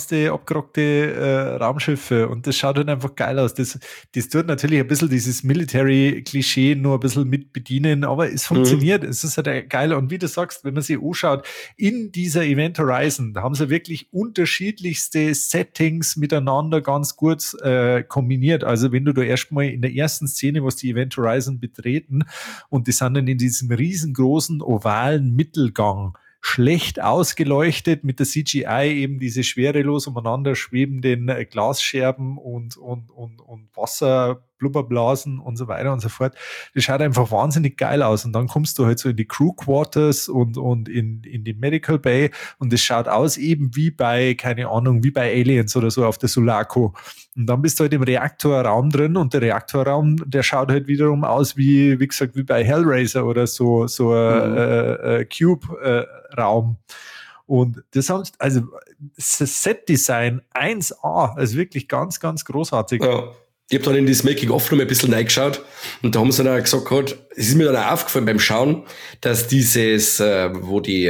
abgerockte Raumschiffe und das schaut halt einfach geil aus. Das tut natürlich ein bisschen dieses Military-Klischee nur ein bisschen mit bedienen, aber es funktioniert. Es ist halt geil. Und wie du sagst, wenn man sich anschaut, in dieser Event Horizon, da haben sie wirklich unterschiedlichste Settings miteinander ganz gut kombiniert. Also wenn du da erstmal in der ersten Szene, was die Event Horizon betreten und die sind dann in diesem riesengroßen ovalen Mittelgang schlecht ausgeleuchtet mit der CGI, eben diese schwerelos umeinander schwebenden Glasscherben und Wasserblubberblasen und so weiter und so fort. Das schaut einfach wahnsinnig geil aus. Und dann kommst du halt so in die Crew Quarters und in die Medical Bay und das schaut aus eben wie bei, keine Ahnung, wie bei Aliens oder so auf der Sulaco. Und dann bist du halt im Reaktorraum drin und der Reaktorraum, der schaut halt wiederum aus wie gesagt, wie bei Hellraiser oder so ein Cube-Raum. Und das haben, also das Set-Design 1A, also wirklich ganz, ganz großartig. Ja. Ich habe dann in das Making-of noch mal ein bisschen reingeschaut und da haben sie dann auch gesagt, es ist mir dann auch aufgefallen beim Schauen, dass dieses, wo die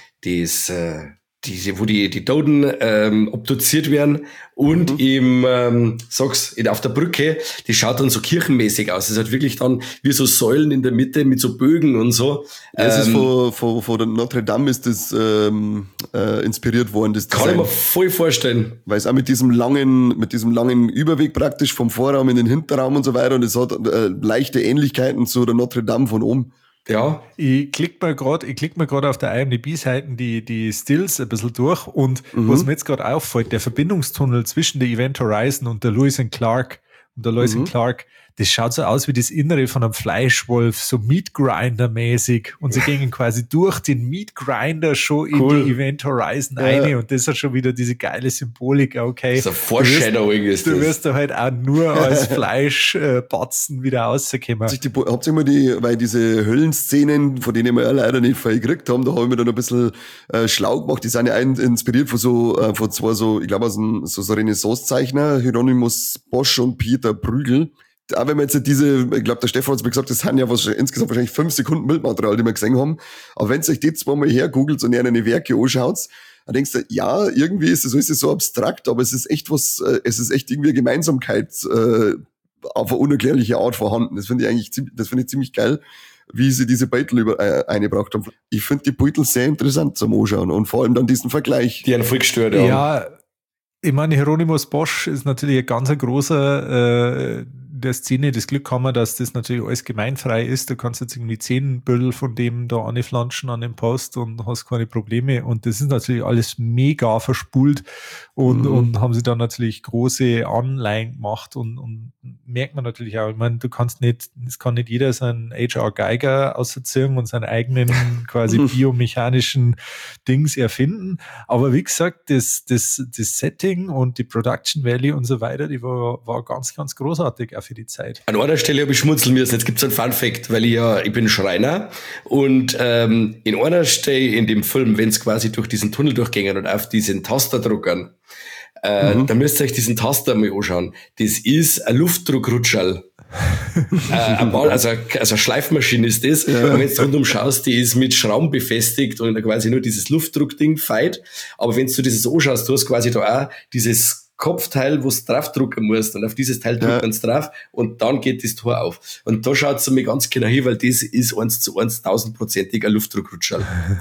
Toten obduziert werden und auf der Brücke, die schaut dann so kirchenmäßig aus. Es hat wirklich dann wie so Säulen in der Mitte mit so Bögen und so. Das ist von der Notre Dame ist das inspiriert worden. Das kann ich mir voll vorstellen. Weil es auch mit diesem langen Überweg praktisch vom Vorraum in den Hinterraum und so weiter und es hat leichte Ähnlichkeiten zu der Notre Dame von oben. Ja. Ich klick mal gerade auf der IMDb-Seiten die Stills ein bisschen durch und was mir jetzt gerade auffällt, der Verbindungstunnel zwischen der Event Horizon und der Lewis and Clark, das schaut so aus wie das Innere von einem Fleischwolf, so Meat Grinder-mäßig. Und sie gehen quasi durch den Meat Grinder schon in die Event Horizon rein. Und das hat schon wieder diese geile Symbolik. Okay. So Foreshadowing ist das. Du wirst da halt auch nur als Fleischbatzen wieder rauskommen. Habt ihr mal weil diese Höllenszenen, von denen wir ja leider nicht viel gekriegt haben, da habe ich mir dann ein bisschen schlau gemacht. Die sind ja inspiriert von zwei so, ich glaube, aus so Renaissance-Zeichner, Hieronymus Bosch und Peter Bruegel. Auch wenn man jetzt ich glaube, der Stefan hat mir gesagt, das sind ja insgesamt wahrscheinlich 5 Sekunden Bildmaterial, die wir gesehen haben. Aber wenn ihr euch die zweimal hergoogelt und ihr eine Werke anschaut, dann denkst du, ja, irgendwie ist es so abstrakt, aber es ist echt irgendwie eine Gemeinsamkeit auf eine unerklärliche Art vorhanden. Das finde ich ziemlich geil, wie sie diese Beutel eingebracht haben. Ich finde die Beutel sehr interessant zum Anschauen und vor allem dann diesen Vergleich. Die einen voll gestört haben. Ja, ich meine, Hieronymus Bosch ist natürlich ein ganz großer der Szene. Das Glück haben wir, dass das natürlich alles gemeinfrei ist. Du kannst jetzt irgendwie 10 Bündel von dem da anflanschen an dem Post und hast keine Probleme. Und das ist natürlich alles mega verspult und haben sie dann natürlich große Anleihen gemacht und merkt man natürlich auch. Ich meine, es kann nicht jeder seinen H.R. Geiger auserziehen und seinen eigenen quasi biomechanischen Dings erfinden. Aber wie gesagt, das Setting und die Production Value und so weiter, die war ganz, ganz großartig auch für die Zeit. An einer Stelle habe ich schmunzeln müssen. Jetzt gibt es einen Fun-Fact, weil ich bin Schreiner und in einer Stelle in dem Film, wenn es quasi durch diesen Tunnel durchgängen und auf diesen Taster druckern, da müsst ihr euch diesen Taster mal anschauen. Das ist ein Luftdruckrutschall. Also eine Schleifmaschine ist das. Ja. Und wenn du rundum schaust, die ist mit Schrauben befestigt und quasi nur dieses Luftdruckding feit. Aber wenn du dieses anschaust, du hast quasi da auch dieses Kopfteil, wo du draufdrucken musst und auf dieses Teil drücken sie drauf und dann geht das Tor auf. Und da schaut es mir ganz genau hin, weil das ist 1:1 1000%ig ein Luftdruckrutschall.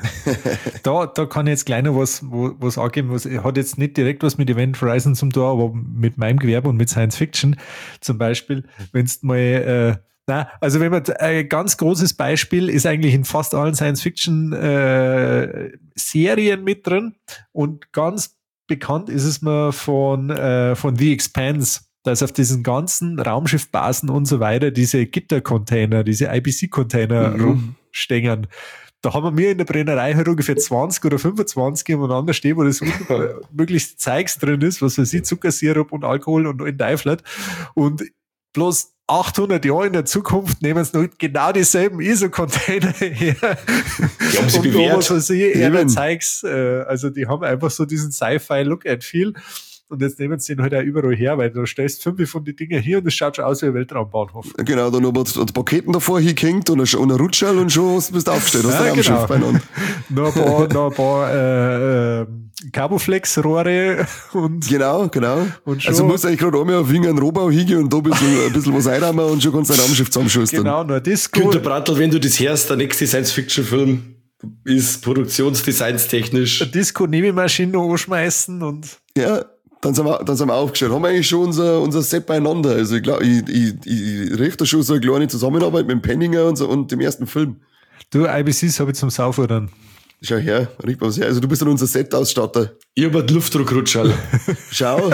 Da kann ich jetzt gleich noch was angeben, was hat jetzt nicht direkt was mit Event Horizon zum Tor, aber mit meinem Gewerbe und mit Science Fiction zum Beispiel, wenn es mal also wenn man ein ganz großes Beispiel ist eigentlich in fast allen Science-Fiction Serien mit drin und ganz bekannt ist es mir von The Expanse, dass auf diesen ganzen Raumschiffbasen und so weiter diese Gittercontainer, diese IBC-Container rumstehen. Da haben wir in der Brennerei halt ungefähr 20 oder 25 nebeneinander stehen, wo das möglichst Zeugs drin ist, was weiß ich, Zuckersirup und Alkohol und ein Teufel. Und bloß 800 Jahre in der Zukunft nehmen sie noch genau dieselben ISO-Container her. Die haben sie bewährt. Also die haben einfach so diesen Sci-Fi-Look and Feel. Und jetzt nehmen sie den halt auch überall her, weil du stellst 5 von den Dingen hier und es schaut schon aus wie ein Weltraumbahnhof. Genau, dann haben wir Paketen davor hingehängt und ein Rutschall und schon bist du aufgestellt. Hast du ein Raumschiff beieinander. Noch ein paar Carboflex-Rohre und... Genau. Und schon, also musst du eigentlich gerade einmal auf einen Rohbau hingehen und da ein bisschen was einrahmen und schon kannst du ein Raumschiff zusammenschustern. Genau, nur Disco. Günter Brandl, wenn du das hörst, der nächste Science-Fiction-Film ist produktionsdesignstechnisch. Disco-Nebelmaschine noch anschmeißen und... Ja. Dann sind wir aufgestellt. Haben wir eigentlich schon unser Set beieinander. Also ich glaube, ich richte da schon so eine kleine Zusammenarbeit mit dem Penninger und dem ersten Film. Du, IBCs habe ich zum Saufen dann. Schau her, riech mal was her. Also du bist dann unser Set-Ausstatter. Ich habe einen Luftdruckrutschall. Schau.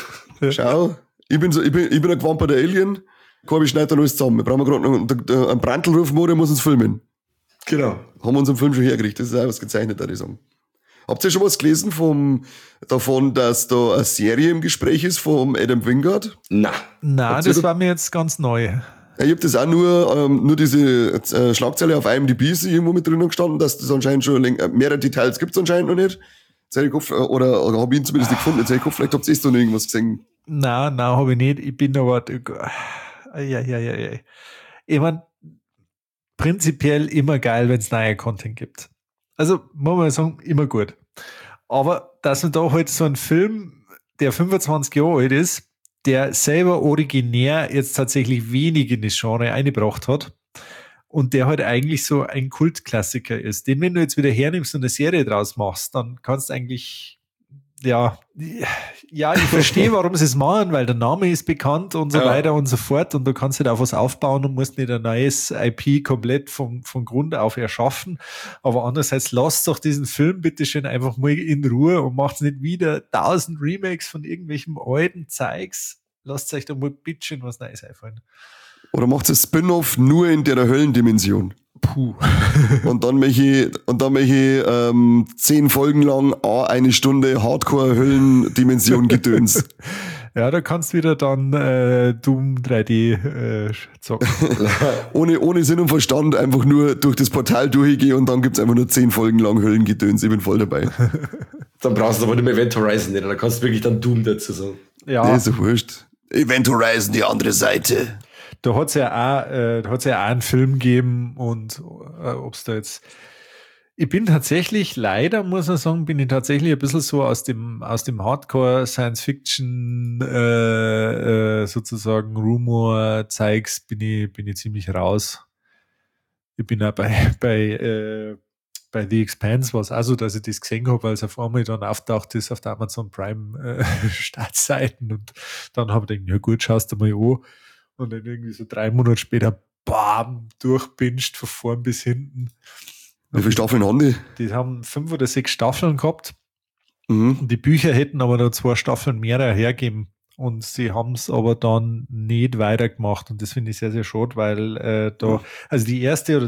Ich bin ein gewamperter Alien. Corby schneidet dann alles zusammen. Wir brauchen gerade noch einen Brandl rufen, der muss uns filmen. Genau. Haben wir unseren Film schon hergerichtet. Das ist auch was gezeichnet, würde ich sagen. Habt ihr schon was gelesen davon, dass da eine Serie im Gespräch ist vom Adam Wingard? Nein, das war mir jetzt ganz neu. Ja, ich habe das auch nur diese Schlagzeile auf IMDb ist irgendwo mit drinnen gestanden, dass das anscheinend schon mehrere Details gibt es anscheinend noch nicht. Oder habe ich ihn zumindest nicht gefunden. Jetzt Kopf, vielleicht habt ihr da noch irgendwas gesehen. Nein, habe ich nicht. Ich bin aber... Ich meine, prinzipiell immer geil, wenn es neue Content gibt. Also, muss man sagen, immer gut. Aber, dass man da halt so einen Film, der 25 Jahre alt ist, der selber originär jetzt tatsächlich wenig in das Genre eingebracht hat und der halt eigentlich so ein Kultklassiker ist, den, wenn du jetzt wieder hernimmst und eine Serie draus machst, dann kannst du eigentlich, ich verstehe, warum sie es machen, weil der Name ist bekannt und so weiter und so fort und du kannst halt auf was aufbauen und musst nicht ein neues IP komplett von Grund auf erschaffen, aber andererseits lasst doch diesen Film bitteschön einfach mal in Ruhe und macht nicht wieder 1000 Remakes von irgendwelchen alten Zeugs, lasst euch doch mal bitteschön was Neues einfallen. Oder macht es Spin-off nur in der Höllendimension? Puh. Und dann möchte ich 10 Folgen lang eine Stunde Hardcore-Höllendimension Gedöns. Ja, da kannst du wieder dann Doom 3D zocken. ohne Sinn und Verstand, einfach nur durch das Portal durchgehen und dann gibt's einfach nur 10 Folgen lang Höllengedöns. Ich bin voll dabei. Dann brauchst du aber nicht mehr Event Horizon nicht, dann kannst du wirklich dann Doom dazu sagen. Ja. Nee, ist ja wurscht. Event Horizon, die andere Seite. Da hat's ja auch einen Film gegeben und ob's da jetzt Ich bin tatsächlich, leider muss man sagen, bin ich tatsächlich ein bisschen so aus dem Hardcore Science Fiction sozusagen Rumor Zeugs bin ich ziemlich raus. Ich bin auch bei The Expanse war es auch so, dass ich das gesehen habe, weil es auf einmal dann auftaucht ist auf der Amazon Prime Startseiten und dann habe ich gedacht, ja gut, schaust du mal an und dann irgendwie so 3 Monate später bam, durchbinscht von vorn bis hinten. Wie viele Staffeln haben die? Die haben 5 oder 6 Staffeln gehabt. Mhm. Und die Bücher hätten aber noch 2 Staffeln mehr hergeben. Und sie haben es aber dann nicht weitergemacht. Und das finde ich sehr, sehr schade, weil also die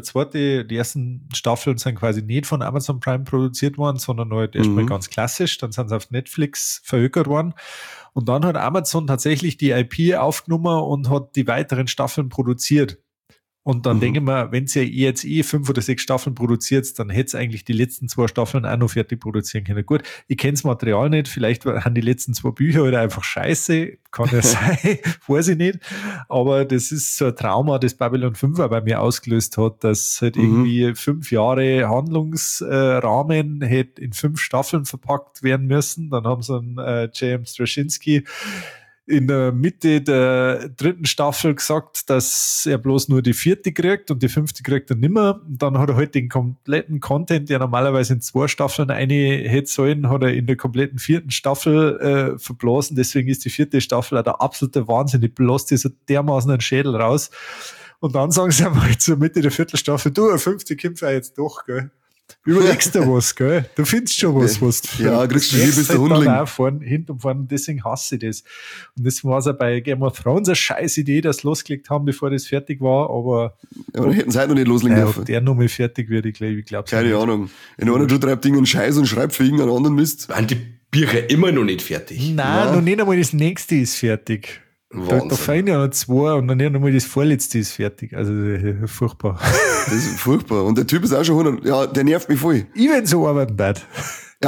ersten Staffeln sind quasi nicht von Amazon Prime produziert worden, sondern halt erstmal ganz klassisch. Dann sind sie auf Netflix verökert worden. Und dann hat Amazon tatsächlich die IP aufgenommen und hat die weiteren Staffeln produziert. Und dann denke ich mir, wenn ihr jetzt 5 oder 6 Staffeln produziert, dann hätte es eigentlich die letzten 2 Staffeln auch noch fertig produzieren können. Gut, ich kenne das Material nicht, vielleicht haben die letzten 2 Bücher oder einfach scheiße, kann ja sein, weiß ich nicht. Aber das ist so ein Trauma, das Babylon 5 auch bei mir ausgelöst hat, dass halt irgendwie 5 Jahre Handlungsrahmen hätte in 5 Staffeln verpackt werden müssen. Dann haben sie einen J.M. Straczynski in der Mitte der 3. Staffel gesagt, dass er bloß nur die 4. kriegt und die 5. kriegt er nimmer. Und dann hat er halt den kompletten Content, der normalerweise in 2 Staffeln eine hätte sollen, hat er in der kompletten 4. Staffel verblasen. Deswegen ist die 4. Staffel auch der absolute Wahnsinn. Die bläst dir so dermaßen einen Schädel raus. Und dann sagen sie einmal zur Mitte der 4. Staffel, du, eine 5. Kämpfe jetzt doch, gell? Überlegst du was, gell? Du findest schon was du ja, kriegst du hier bis der Hundling. Hinten und vorne, deswegen hasse ich das. Und das war es auch bei Game of Thrones eine scheiß Idee, dass sie losgelegt haben, bevor das fertig war, aber... Ja, aber hätten sie halt noch nicht loslegen dürfen. Ob der nochmal fertig wird, ich glaube keine nicht. Ahnung. In einer du treibst irgendeinen Scheiß und schreibst für irgendeinen anderen Mist. Waren die Bücher immer noch nicht fertig? Nein, noch nicht einmal das nächste ist fertig. Da fallen ja noch 2 und dann nicht einmal das vorletzte ist fertig. Also furchtbar. Das ist furchtbar. Und der Typ ist auch schon 100, ja, der nervt mich voll. Ich will so arbeiten, Dad. Ja,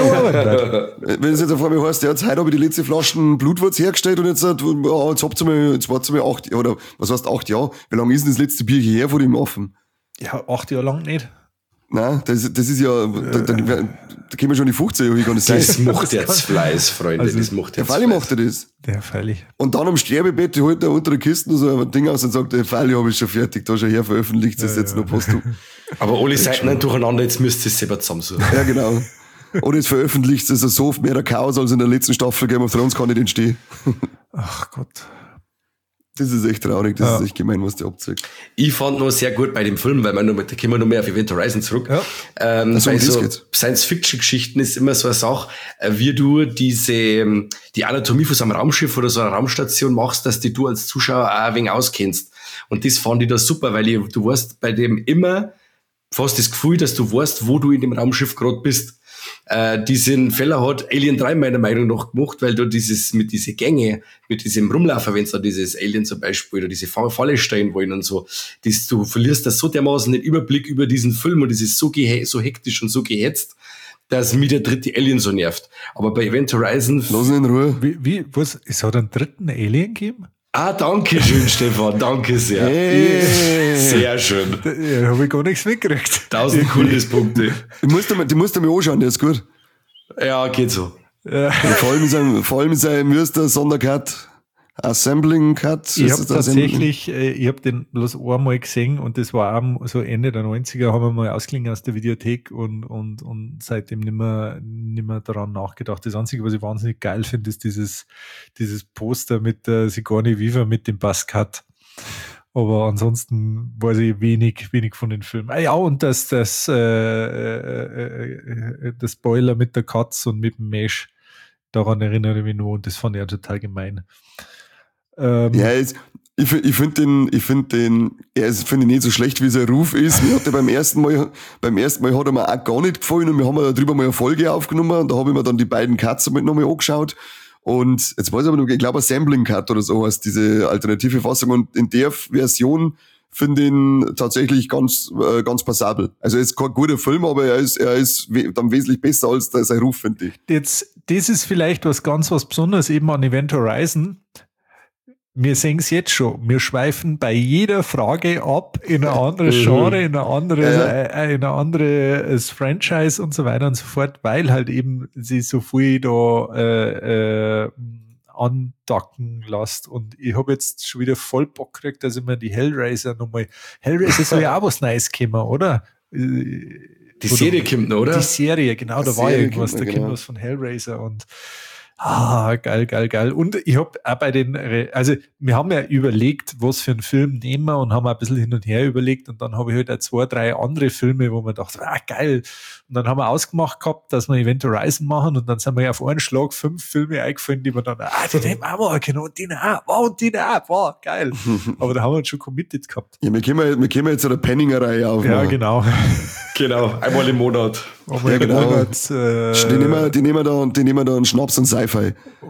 wenn es jetzt auf einmal heißt, ja, jetzt heute habe ich die letzte Flaschen Blutwurz hergestellt und jetzt habt ihr mal, jetzt wart's mal 8 Jahre, oder was heißt 8 Jahre? Wie lange ist denn das letzte Bier her von dem Affen? Ja, 8 Jahre lang nicht. Nein, das ist ja, da gehen wir schon die 15 Jahre, kann das sein. Das macht jetzt Fleiß, Freunde, also, das macht jetzt Fleiß. Macht er das. Der freilich. Und dann am Sterbebett holt er unter der Kiste so ein Ding aus und sagt, der Fall habe ich schon fertig, da schon her veröffentlicht, das jetzt noch postum. Aber alle Seiten durcheinander, jetzt müsst ihr es selber zusammensuchen. Ja, genau. Oder jetzt veröffentlicht es so mehr der Chaos als in der letzten Staffel Game of Thrones kann nicht entstehen. Ach Gott. Das ist echt traurig, das ist echt gemein, was der abzeigt. Ich fand noch sehr gut bei dem Film, weil da kommen wir noch mehr auf Event Horizon zurück. Ja. Bei so Science-Fiction-Geschichten ist immer so eine Sache, wie du die Anatomie von so einem Raumschiff oder so einer Raumstation machst, dass du als Zuschauer auch ein wenig auskennst. Und das fand ich da super, weil du weißt bei dem immer fast das Gefühl, dass du weißt, wo du in dem Raumschiff gerade bist. Diesen Fehler hat Alien 3 meiner Meinung nach gemacht, weil du mit diese Gänge, mit diesem Rumlaufen, wenn du dieses Alien zum Beispiel oder diese Falle stehen wollen und so, du verlierst das so dermaßen den Überblick über diesen Film und das ist so hektisch und so gehetzt, dass mich der 3. Alien so nervt. Aber bei Event Horizon... Lass ihn in Ruhe. Was? Es hat einen 3. Alien gegeben? Ah, danke schön, Stefan, danke sehr. Hey. Sehr schön. Da habe ich gar nichts mitgekriegt. 1000 Kundespunkte. Die musst du mir anschauen, der ist gut. Ja, geht so. Ja. Vor allem in seinem Mürster Sondercut, Assembling Cut. Ich habe tatsächlich, ich habe den bloß einmal gesehen und das war auch so Ende der 90er, haben wir mal ausgeliehen aus der Videothek und seitdem nimmer daran nachgedacht. Das Einzige, was ich wahnsinnig geil finde, ist dieses Poster mit der Sigourney Weaver mit dem Buzzcut. Aber ansonsten weiß ich wenig von den Filmen. Ah ja, und das Spoiler mit der Katz und mit dem Mesh, daran erinnere ich mich noch und das fand ich ja total gemein. Ja, ich finde den nicht so schlecht, wie sein Ruf ist. Mir hat er beim ersten Mal hat er mir auch gar nicht gefallen und wir haben darüber mal eine Folge aufgenommen und da habe ich mir dann die beiden Cuts mit nochmal angeschaut. Und jetzt weiß ich aber noch, ich glaube, Assembling Cut oder so heißt diese alternative Fassung. Und in der Version finde ich ihn tatsächlich ganz passabel. Also er ist kein guter Film, aber er ist dann wesentlich besser als sein Ruf, finde ich. Jetzt, das ist vielleicht was Besonderes eben an Event Horizon. wir sehen es jetzt schon. Wir schweifen bei jeder Frage ab in ein anderes Genre, in ein anderes Franchise und so weiter und so fort, weil halt eben sie so viel da andocken lässt. Und ich habe jetzt schon wieder voll Bock gekriegt, dass ich mir die Hellraiser soll ja auch was Neues kommen, oder? Die Serie kommt noch, oder? Die Serie, genau, da war irgendwas, da kommt was von Hellraiser und geil. Und ich habe auch bei wir haben ja überlegt, was für einen Film nehmen wir und haben ein bisschen hin und her überlegt und dann habe ich halt auch 2, 3 andere Filme, wo man dachte, geil. Und dann haben wir ausgemacht gehabt, dass wir Event Horizon machen und dann sind mir auf einen Schlag 5 Filme eingefallen, die wir dann, die nehmen wir auch mal können und die auch, geil. Aber da haben wir uns schon committed gehabt. Ja, wir kommen jetzt eine Penninger-Reihe auf. Ja, genau. Genau, einmal im Monat. Ja, genau. Die nehmen da einen Schnaps und Sci-Fi.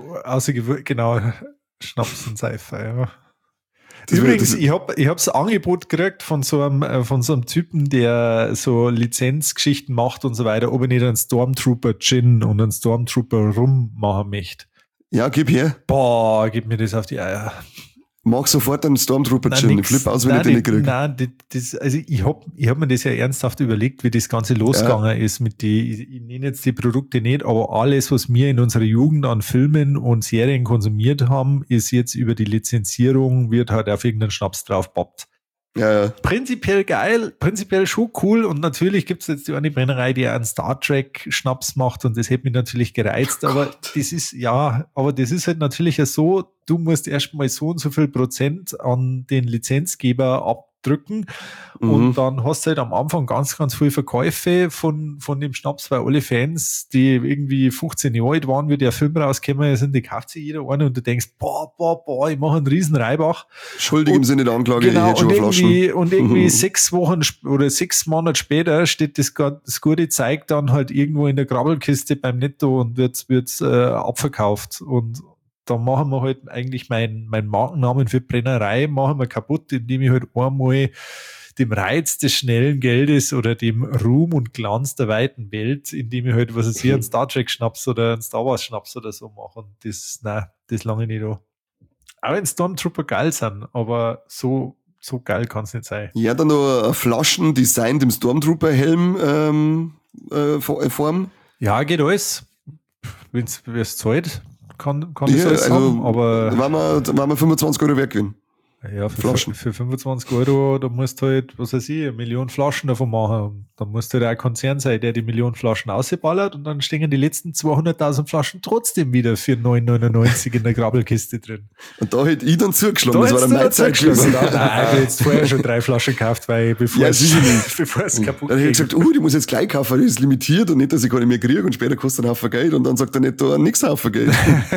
Genau, Schnaps und Sci-Fi, ja. Übrigens, ich hab's Angebot gekriegt von so einem Typen, der so Lizenzgeschichten macht und so weiter, ob ich nicht einen Stormtrooper Gin und einen Stormtrooper Rum machen möchte. Ja, gib her. Boah, gib mir das auf die Eier. Mach sofort einen Stormtrooper Gin. Ich flippe aus, wenn ich den nicht kriege. Nein, ich hab mir das ja ernsthaft überlegt, wie das Ganze losgegangen ist mit ich nenne jetzt die Produkte nicht, aber alles, was wir in unserer Jugend an Filmen und Serien konsumiert haben, ist jetzt über die Lizenzierung, wird halt auf irgendeinen Schnaps drauf poppt. Ja. Prinzipiell geil, prinzipiell schon cool und natürlich gibt's jetzt die eine Brennerei, die einen Star Trek Schnaps macht und das hätte mich natürlich gereizt, aber das ist halt natürlich ja so, du musst erstmal so und so viel Prozent an den Lizenzgeber abdrücken und dann hast du halt am Anfang ganz, ganz viele Verkäufe von dem Schnaps, weil alle Fans, die irgendwie 15 Jahre alt waren, wie der Film rausgekommen ist, die kauft sich jeder eine und du denkst, boah, ich mache einen riesen Reibach. Schuldig im Sinne der Anklage, genau, ich hätte schon Flaschen. Und irgendwie 6 Wochen oder 6 Monate später steht das gute Zeug dann halt irgendwo in der Grabbelkiste beim Netto und wird abverkauft und da machen wir halt eigentlich meinen Markennamen für Brennerei machen wir kaputt, indem ich halt einmal dem Reiz des schnellen Geldes oder dem Ruhm und Glanz der weiten Welt, indem ich halt, was weiß ich, einen Star Trek Schnaps oder einen Star Wars Schnaps oder so mache. Und das lange nicht an. Auch wenn Stormtrooper geil sind, aber so geil kann es nicht sein. Ja, dann noch Flaschen designt im Stormtrooper-Helm Form. Ja, geht alles. Wenn es zahlt, kann ich alles haben, aber... Waren wir 25 Euro wert gewinnen. Ja, für 25 Euro, da musst du halt, was weiß ich, 1 Million Flaschen davon machen. Und dann musst du halt auch ein Konzern sein, der die 1 Million Flaschen ausballert und dann stehen die letzten 200.000 Flaschen trotzdem wieder für 9,99 in der Grabbelkiste drin. Und da hätte ich dann zugeschlagen, das war dann meine Zeit gewesen. Nein, ich habe jetzt vorher schon 3 Flaschen gekauft, weil bevor es kaputt dann hätte ich gesagt, die muss ich jetzt gleich kaufen, das ist limitiert und nicht, dass ich gar nicht mehr kriege und später kostet ein Haufen Geld und dann sagt er nicht, da nix Haufen Geld.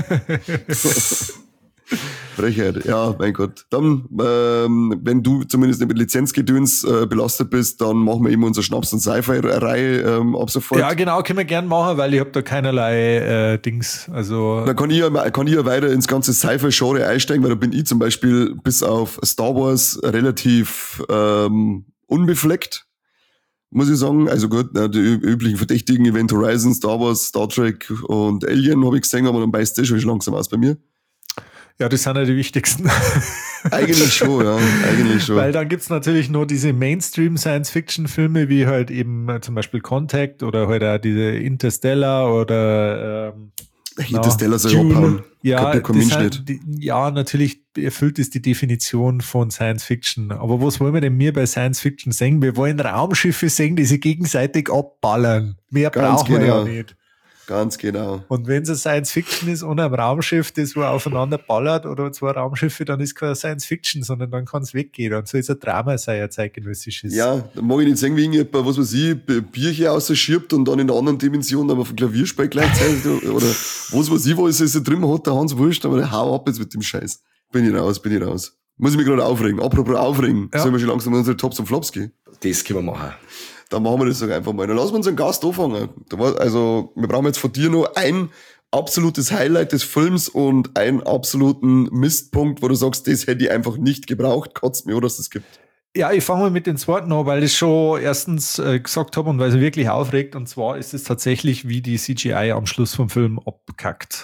Frechheit, ja, mein Gott. Dann, wenn du zumindest nicht mit Lizenzgedöns belastet bist, dann machen wir eben unsere Schnaps- und Sci-Fi-Reihe ab sofort. Ja, genau, können wir gern machen, weil ich habe da keinerlei Dings. Also dann kann ich ja weiter ins ganze Sci-Fi-Genre einsteigen, weil da bin ich zum Beispiel bis auf Star Wars relativ unbefleckt, muss ich sagen. Also gut, die üblichen Verdächtigen, Event Horizon, Star Wars, Star Trek und Alien habe ich gesehen, aber dann beißt das schon langsam aus bei mir. Ja, das sind ja die wichtigsten. Eigentlich schon. Weil dann gibt's natürlich nur diese Mainstream-Science-Fiction-Filme, wie halt eben zum Beispiel Contact oder halt auch diese Interstellar oder Interstellar soll ich abhauen. Ja, natürlich erfüllt es die Definition von Science-Fiction. Aber was wollen wir denn bei Science-Fiction sehen? Wir wollen Raumschiffe sehen, die sich gegenseitig abballern. Mehr brauchen wir ja nicht. Ganz genau. Und wenn es ein Science-Fiction ist und ein Raumschiff, das wo aufeinander ballert oder 2 Raumschiffe, dann ist kein Science-Fiction, sondern dann kann es weggehen. Und so ist ein Drama sein, ein zeitgenössisches. Ja, da mag ich nicht sehen, wie irgendjemand, was weiß ich, Bierchen rausschirbt und dann in einer anderen Dimension aber auf dem Klavier spielt gleichzeitig oder was weiß ich, was es da drin hat, der Hans Wurscht, aber der hau ab jetzt mit dem Scheiß. Bin ich raus. Muss ich mich gerade aufregen. Apropos aufregen, sollen wir schon langsam in unsere Tops und Flops gehen? Das können wir machen. Dann machen wir das doch einfach mal. Dann lassen wir unseren Gast anfangen. Also, wir brauchen jetzt von dir noch ein absolutes Highlight des Films und einen absoluten Mistpunkt, wo du sagst, das hätte ich einfach nicht gebraucht. Kotzt mir, dass es das gibt. Ja, ich fange mal mit den zweiten an, weil ich schon erstens gesagt habe und weil es wirklich aufregt. Und zwar ist es tatsächlich, wie die CGI am Schluss vom Film abkackt.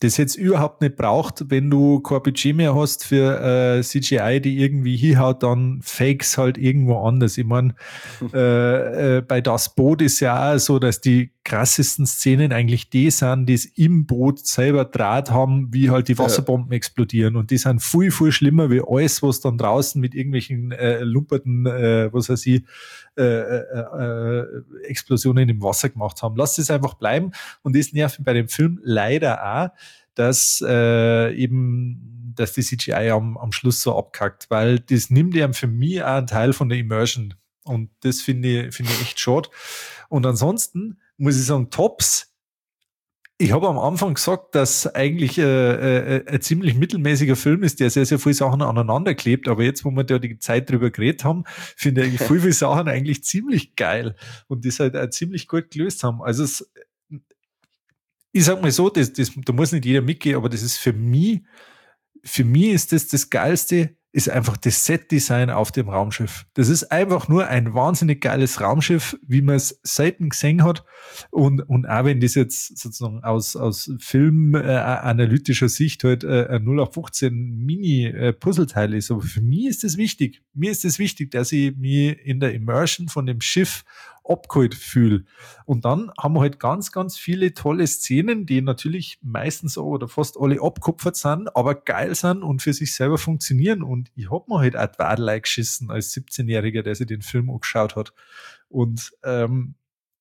das jetzt überhaupt nicht braucht, wenn du kein Budget mehr hast für CGI, die irgendwie hinhaut, dann Fakes halt irgendwo anders. Ich meine, bei Das Boot ist ja auch so, dass die krassesten Szenen eigentlich die sind, die es im Boot selber Draht haben, wie halt die Wasserbomben explodieren. Und die sind viel, viel schlimmer wie alles, was dann draußen mit irgendwelchen lumperten, was weiß ich, Explosionen im Wasser gemacht haben. Lasst es einfach bleiben. Und das nervt bei dem Film leider auch, dass dass die CGI am Schluss so abkackt, weil das nimmt ja für mich auch einen Teil von der Immersion. Und das finde ich echt schade. Und ansonsten muss ich sagen, Tops. Ich habe am Anfang gesagt, dass eigentlich ein ziemlich mittelmäßiger Film ist, der sehr, sehr viele Sachen aneinander klebt. Aber jetzt, wo wir da die Zeit drüber geredet haben, finde ich viele Sachen eigentlich ziemlich geil und das halt auch ziemlich gut gelöst haben. Also ich sag mal so, da muss nicht jeder mitgehen, aber das ist für mich ist das Geilste, ist einfach das Set-Design auf dem Raumschiff. Das ist einfach nur ein wahnsinnig geiles Raumschiff, wie man es selten gesehen hat. Und auch wenn das jetzt sozusagen aus filmanalytischer Sicht halt ein 0815 Mini-Puzzleteil ist. Aber für mich ist das wichtig. Mir ist es wichtig, dass ich mich in der Immersion von dem Schiff abgeholt fühle. Und dann haben wir halt ganz, ganz viele tolle Szenen, die natürlich meistens oder fast alle abgekupfert sind, aber geil sind und für sich selber funktionieren. Und ich hab mir halt auch die Wadel geschissen als 17-Jähriger, der sich den Film angeschaut hat. Und dann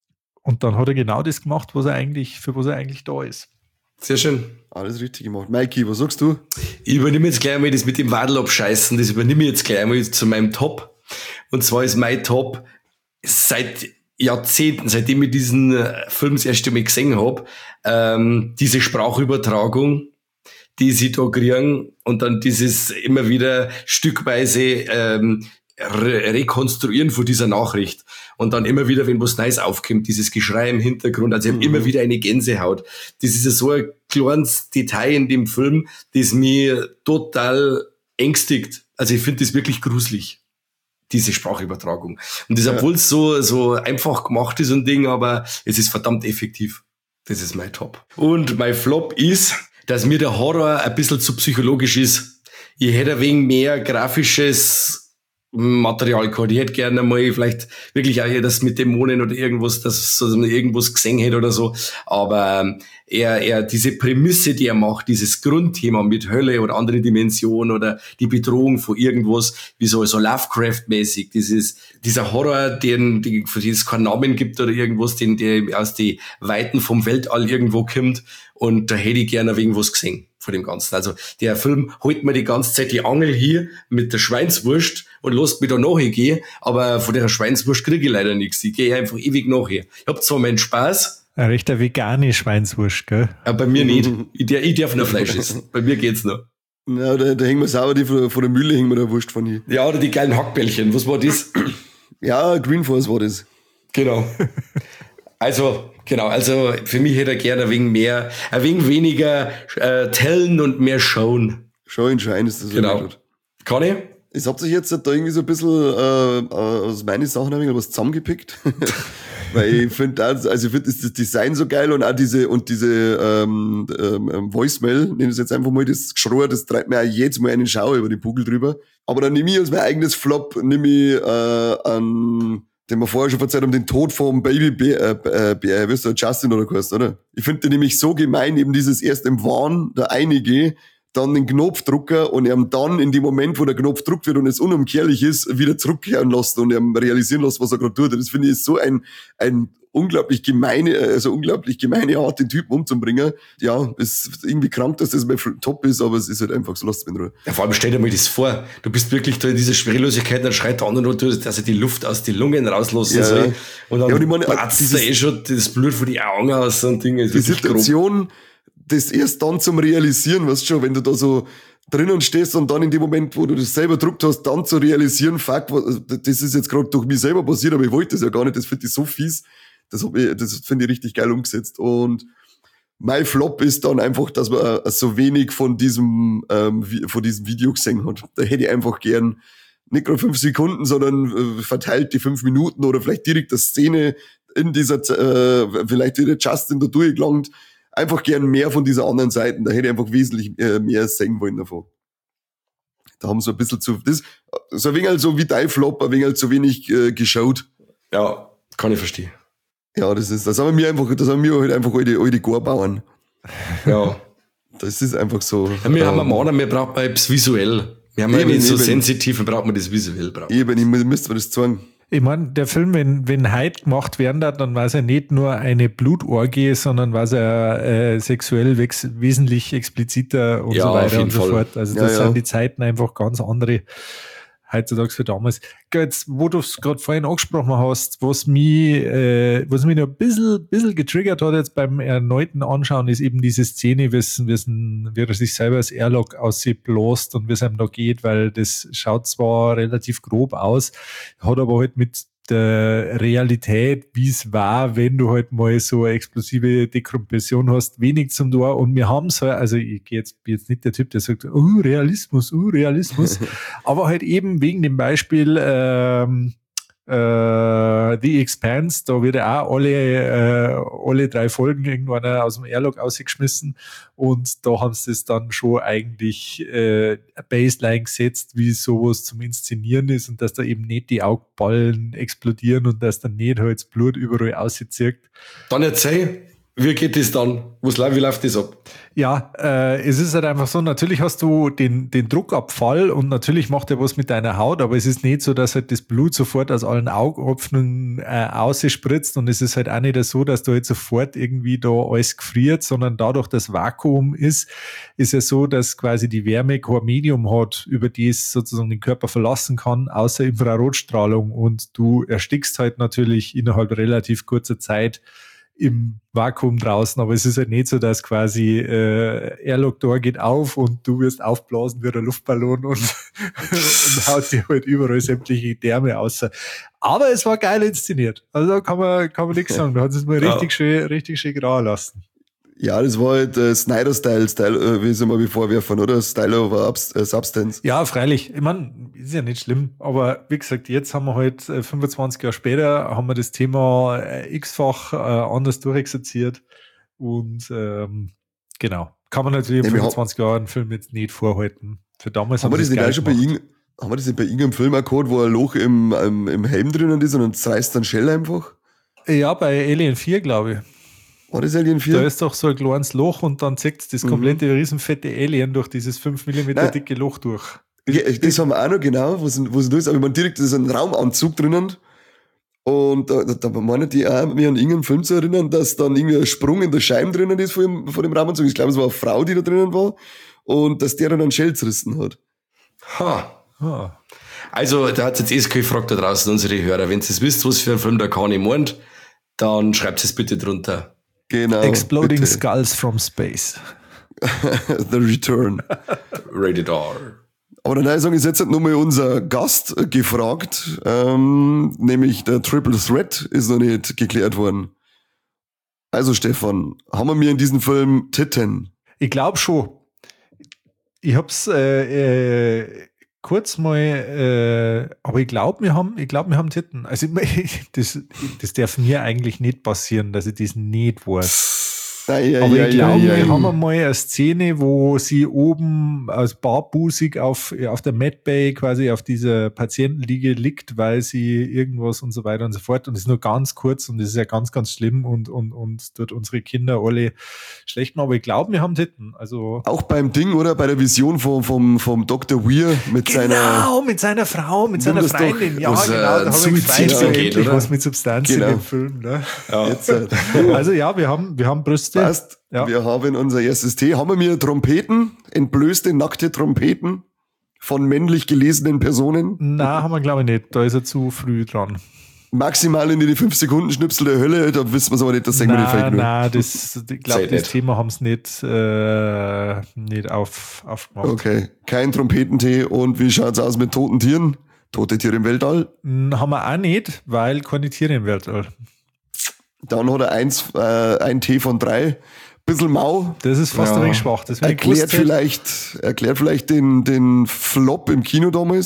hat er genau das gemacht, für was er eigentlich da ist. Sehr schön. Alles richtig gemacht. Mikey, was sagst du? Ich übernehme jetzt gleich mal das mit dem Wadel abscheißen, das übernehme ich jetzt gleich mal zu meinem Top. Und zwar ist mein Top seit Jahrzehnten, seitdem ich diesen Film das erste Mal gesehen habe, diese Sprachübertragung, die sie da kriegen und dann dieses immer wieder stückweise Rekonstruieren von dieser Nachricht und dann immer wieder, wenn was Neues aufkommt, dieses Geschrei im Hintergrund, also ich habe immer wieder eine Gänsehaut. Das ist ja so ein kleines Detail in dem Film, das mich total ängstigt. Also ich finde das wirklich gruselig, diese Sprachübertragung. Und das, obwohl es so einfach gemacht ist und Ding, aber es ist verdammt effektiv. Das ist mein Top. Und mein Flop ist, dass mir der Horror ein bisschen zu psychologisch ist. Ich hätte ein wenig mehr grafisches Material gehabt. Ich hätte gerne mal vielleicht wirklich auch hier das mit Dämonen oder irgendwas, dass man irgendwas gesehen hätte oder so. Aber er diese Prämisse, die er macht, dieses Grundthema mit Hölle oder andere Dimensionen oder die Bedrohung von irgendwas, wie so Lovecraft-mäßig, dieser Horror, für den es keinen Namen gibt oder irgendwas, der aus den Weiten vom Weltall irgendwo kommt. Und da hätte ich gerne irgendwas gesehen von dem Ganzen. Also der Film holt mir die ganze Zeit die Angel hier mit der Schweinswurst und lässt mich da nachher gehen, aber von der Schweinswurst kriege ich leider nichts. Ich gehe einfach ewig nachher. Ich hab zwar meinen Spaß. Ein rechter vegane Schweinswurst, gell? Aber bei mir nicht. Ich darf nur Fleisch essen. Bei mir geht's noch. Ja, da hängen wir sauber, die von der Mühle hängen wir da Wurst von hier. Ja, oder die geilen Hackbällchen. Was war das? Ja, Green Force war das. Genau. Also für mich hätte er gerne ein wenig weniger tellen und mehr showen. Schein ist das. Genau. Kann ich? Es hat sich jetzt da irgendwie so ein bisschen aus meinen Sachen ein wenig was zusammengepickt. Weil ich finde das Design so geil und auch diese Voicemail, nenne ich es jetzt einfach mal, das Geschrei, das treibt mir auch jedes Mal einen Schauer über den Bugel drüber. Aber dann nehme ich als mein eigenes Flop, den wir vorher schon verzeiht haben, den Tod vom Baby wirst du Justin oder was, oder? Ich finde den nämlich so gemein, eben dieses erst im Wahn, der einige, dann den Knopfdrucker und ihm dann in dem Moment, wo der Knopf gedruckt wird und es unumkehrlich ist, wieder zurückkehren lassen und ihm realisieren lassen, was er gerade tut. Das finde ich so ein unglaublich gemeine Art, den Typen umzubringen. Ja, ist irgendwie krank, dass das mein Top ist, aber es ist halt einfach so, lasst mich in Ruhe. Ja, vor allem stell dir mal das vor, du bist wirklich da in dieser Schwerelosigkeit, dann schreit der andere nur, dass er die Luft aus den Lungen rauslassen soll. Und dann platzt da schon das Blut von die Augen aus und Dinge. Die Situation, das erst dann zum Realisieren, weißt du schon, wenn du da so drinnen stehst und dann in dem Moment, wo du das selber gedruckt hast, dann zu realisieren, fuck, das ist jetzt gerade durch mich selber passiert, aber ich wollte das ja gar nicht, das finde ich so fies. Das finde ich richtig geil umgesetzt. Und mein Flop ist dann einfach, dass man so wenig von diesem Video gesehen hat. Da hätte ich einfach gern nicht gerade 5 Sekunden, sondern verteilt die 5 Minuten oder vielleicht direkt eine Szene in dieser, vielleicht wieder Justin da durchgelangt. einfach gern mehr von dieser anderen Seite. Da hätte ich einfach wesentlich mehr sehen wollen davon. Da haben sie ein bisschen so ein wenig halt so wie dein Flop, ein wenig halt zu wenig geschaut. Ja, kann ich verstehen. Ja, das haben wir halt einfach alte Gorbauern. Ja. Das ist einfach so. Ja, wir haben einen Mann, wir brauchen etwas visuell. Wir haben ja nicht so sensitiv, dann brauchen wir das visuell. Ich müsste mir das zeigen. Ich meine, der Film, wenn heute gemacht werden darf, dann war es ja nicht nur eine Blutorgie, sondern war es ja sexuell wesentlich expliziter und so weiter und so fort. Also das sind die Zeiten einfach ganz andere heutzutage für damals. Jetzt, wo du es gerade vorhin angesprochen hast, was mich noch ein bisschen getriggert hat jetzt beim erneuten Anschauen, ist eben diese Szene, wie er sich selber als Airlock ausbläst und wie es einem da geht, weil das schaut zwar relativ grob aus, hat aber halt mit der Realität, wie es war, wenn du halt mal so eine explosive Dekompression hast, wenig zum Tor. Und wir haben es halt, also ich bin jetzt nicht der Typ, der sagt, Realismus, aber halt eben wegen dem Beispiel The Expanse, da wird ja auch alle 3 Folgen irgendwann aus dem Airlock ausgeschmissen und da haben sie das dann schon eigentlich eine Baseline gesetzt, wie sowas zum Inszenieren ist und dass da eben nicht die Augballen explodieren und dass dann nicht halt das Blut überall auszirkt. Dann erzähl, wie geht das dann? Wie läuft das ab? Ja, es ist halt einfach so, natürlich hast du den Druckabfall und natürlich macht er was mit deiner Haut, aber es ist nicht so, dass halt das Blut sofort aus allen Augapfeln ausspritzt und es ist halt auch nicht so, dass du halt sofort irgendwie da alles gefriert, sondern dadurch, dass Vakuum ist ja so, dass quasi die Wärme kein Medium hat, über die es sozusagen den Körper verlassen kann, außer Infrarotstrahlung und du erstickst halt natürlich innerhalb relativ kurzer Zeit im Vakuum draußen, aber es ist halt nicht so, dass quasi Airlock-Door geht auf und du wirst aufblasen wie der Luftballon und haut dir halt überall sämtliche Därme aus. Aber es war geil inszeniert. Also da kann man nichts sagen. Da hat es mal richtig schön grau lassen. Ja, das war halt Snyder-Style, wie sie mal vorwerfen, oder? Style over Substance. Ja, freilich. Ich meine, ist ja nicht schlimm, aber wie gesagt, jetzt haben wir halt 25 Jahre später, haben wir das Thema x-fach anders durchexerziert und genau. Kann man natürlich in 25 Jahren einen Film jetzt nicht vorhalten. Für damals haben wir das nicht auch schon haben wir das nicht bei irgendeinem Film auch gehabt, wo ein Loch im Helm drinnen ist und dann zerreißt dann Shell einfach? Ja, bei Alien 4, glaube ich. War das Alien 4? Da ist doch so ein kleines Loch und dann zieht das komplette riesenfette Alien durch dieses 5 mm dicke Loch durch. Ja, das haben wir auch noch genau, wo es da ist, aber man direkt, da ist ein Raumanzug drinnen und da meinen die auch, mich an irgendeinen Film zu erinnern, dass dann irgendwie ein Sprung in der Scheibe drinnen ist von dem Raumanzug. Ich glaube, es war eine Frau, die da drinnen war und dass der dann einen Shell zerrissen hat. Also, da hat jetzt gefragt da draußen, unsere Hörer, wenn ihr wisst, was für ein Film der Kani meint, dann schreibt es bitte drunter. Genau. Exploding bitte. Skulls from Space. The Return. Rated R. Aber dann ist jetzt nochmal unser Gast gefragt, nämlich der Triple Threat ist noch nicht geklärt worden. Also Stefan, haben wir in diesem Film Titten? Ich glaube schon. Ich hab's kurz mal, aber ich glaube, wir haben Titten. Also das darf mir eigentlich nicht passieren, dass ich das nicht weiß. Aber ich glaube, wir haben einmal eine Szene, wo sie oben als barbusig auf der Medbay quasi auf dieser Patientenliege liegt, weil sie irgendwas und so weiter und so fort. Und das ist nur ganz kurz und das ist ja ganz, ganz schlimm und tut unsere Kinder alle schlecht machen. Aber ich glaube, wir haben Titten. Also auch beim Ding, oder? Bei der Vision vom Dr. Weir mit seiner Frau, mit seiner Freundin. Ja, genau. Da habe ich gefreut, was mit Substanz in dem Film. Ne? Ja. Also ja, wir haben Brüste. Passt. Ja. Wir haben unser erstes T. Haben wir Trompeten? Entblößte, nackte Trompeten? Von männlich gelesenen Personen? Na, haben wir glaube ich nicht. Da ist er zu früh dran. Maximal in die 5-Sekunden-Schnipsel der Hölle, da wissen wir es aber nicht, das sagen wir die Fake News. Nein, ich glaube, das Thema haben sie nicht aufgemacht. Okay, kein Trompetentee. Und wie schaut's aus mit toten Tieren? Tote Tiere im Weltall? Haben wir auch nicht, weil keine Tiere im Weltall. Dann hat er ein T von 3. Bisschen mau. Das ist fast ein wenig schwach. Das erklärt vielleicht den Flop im Kino damals.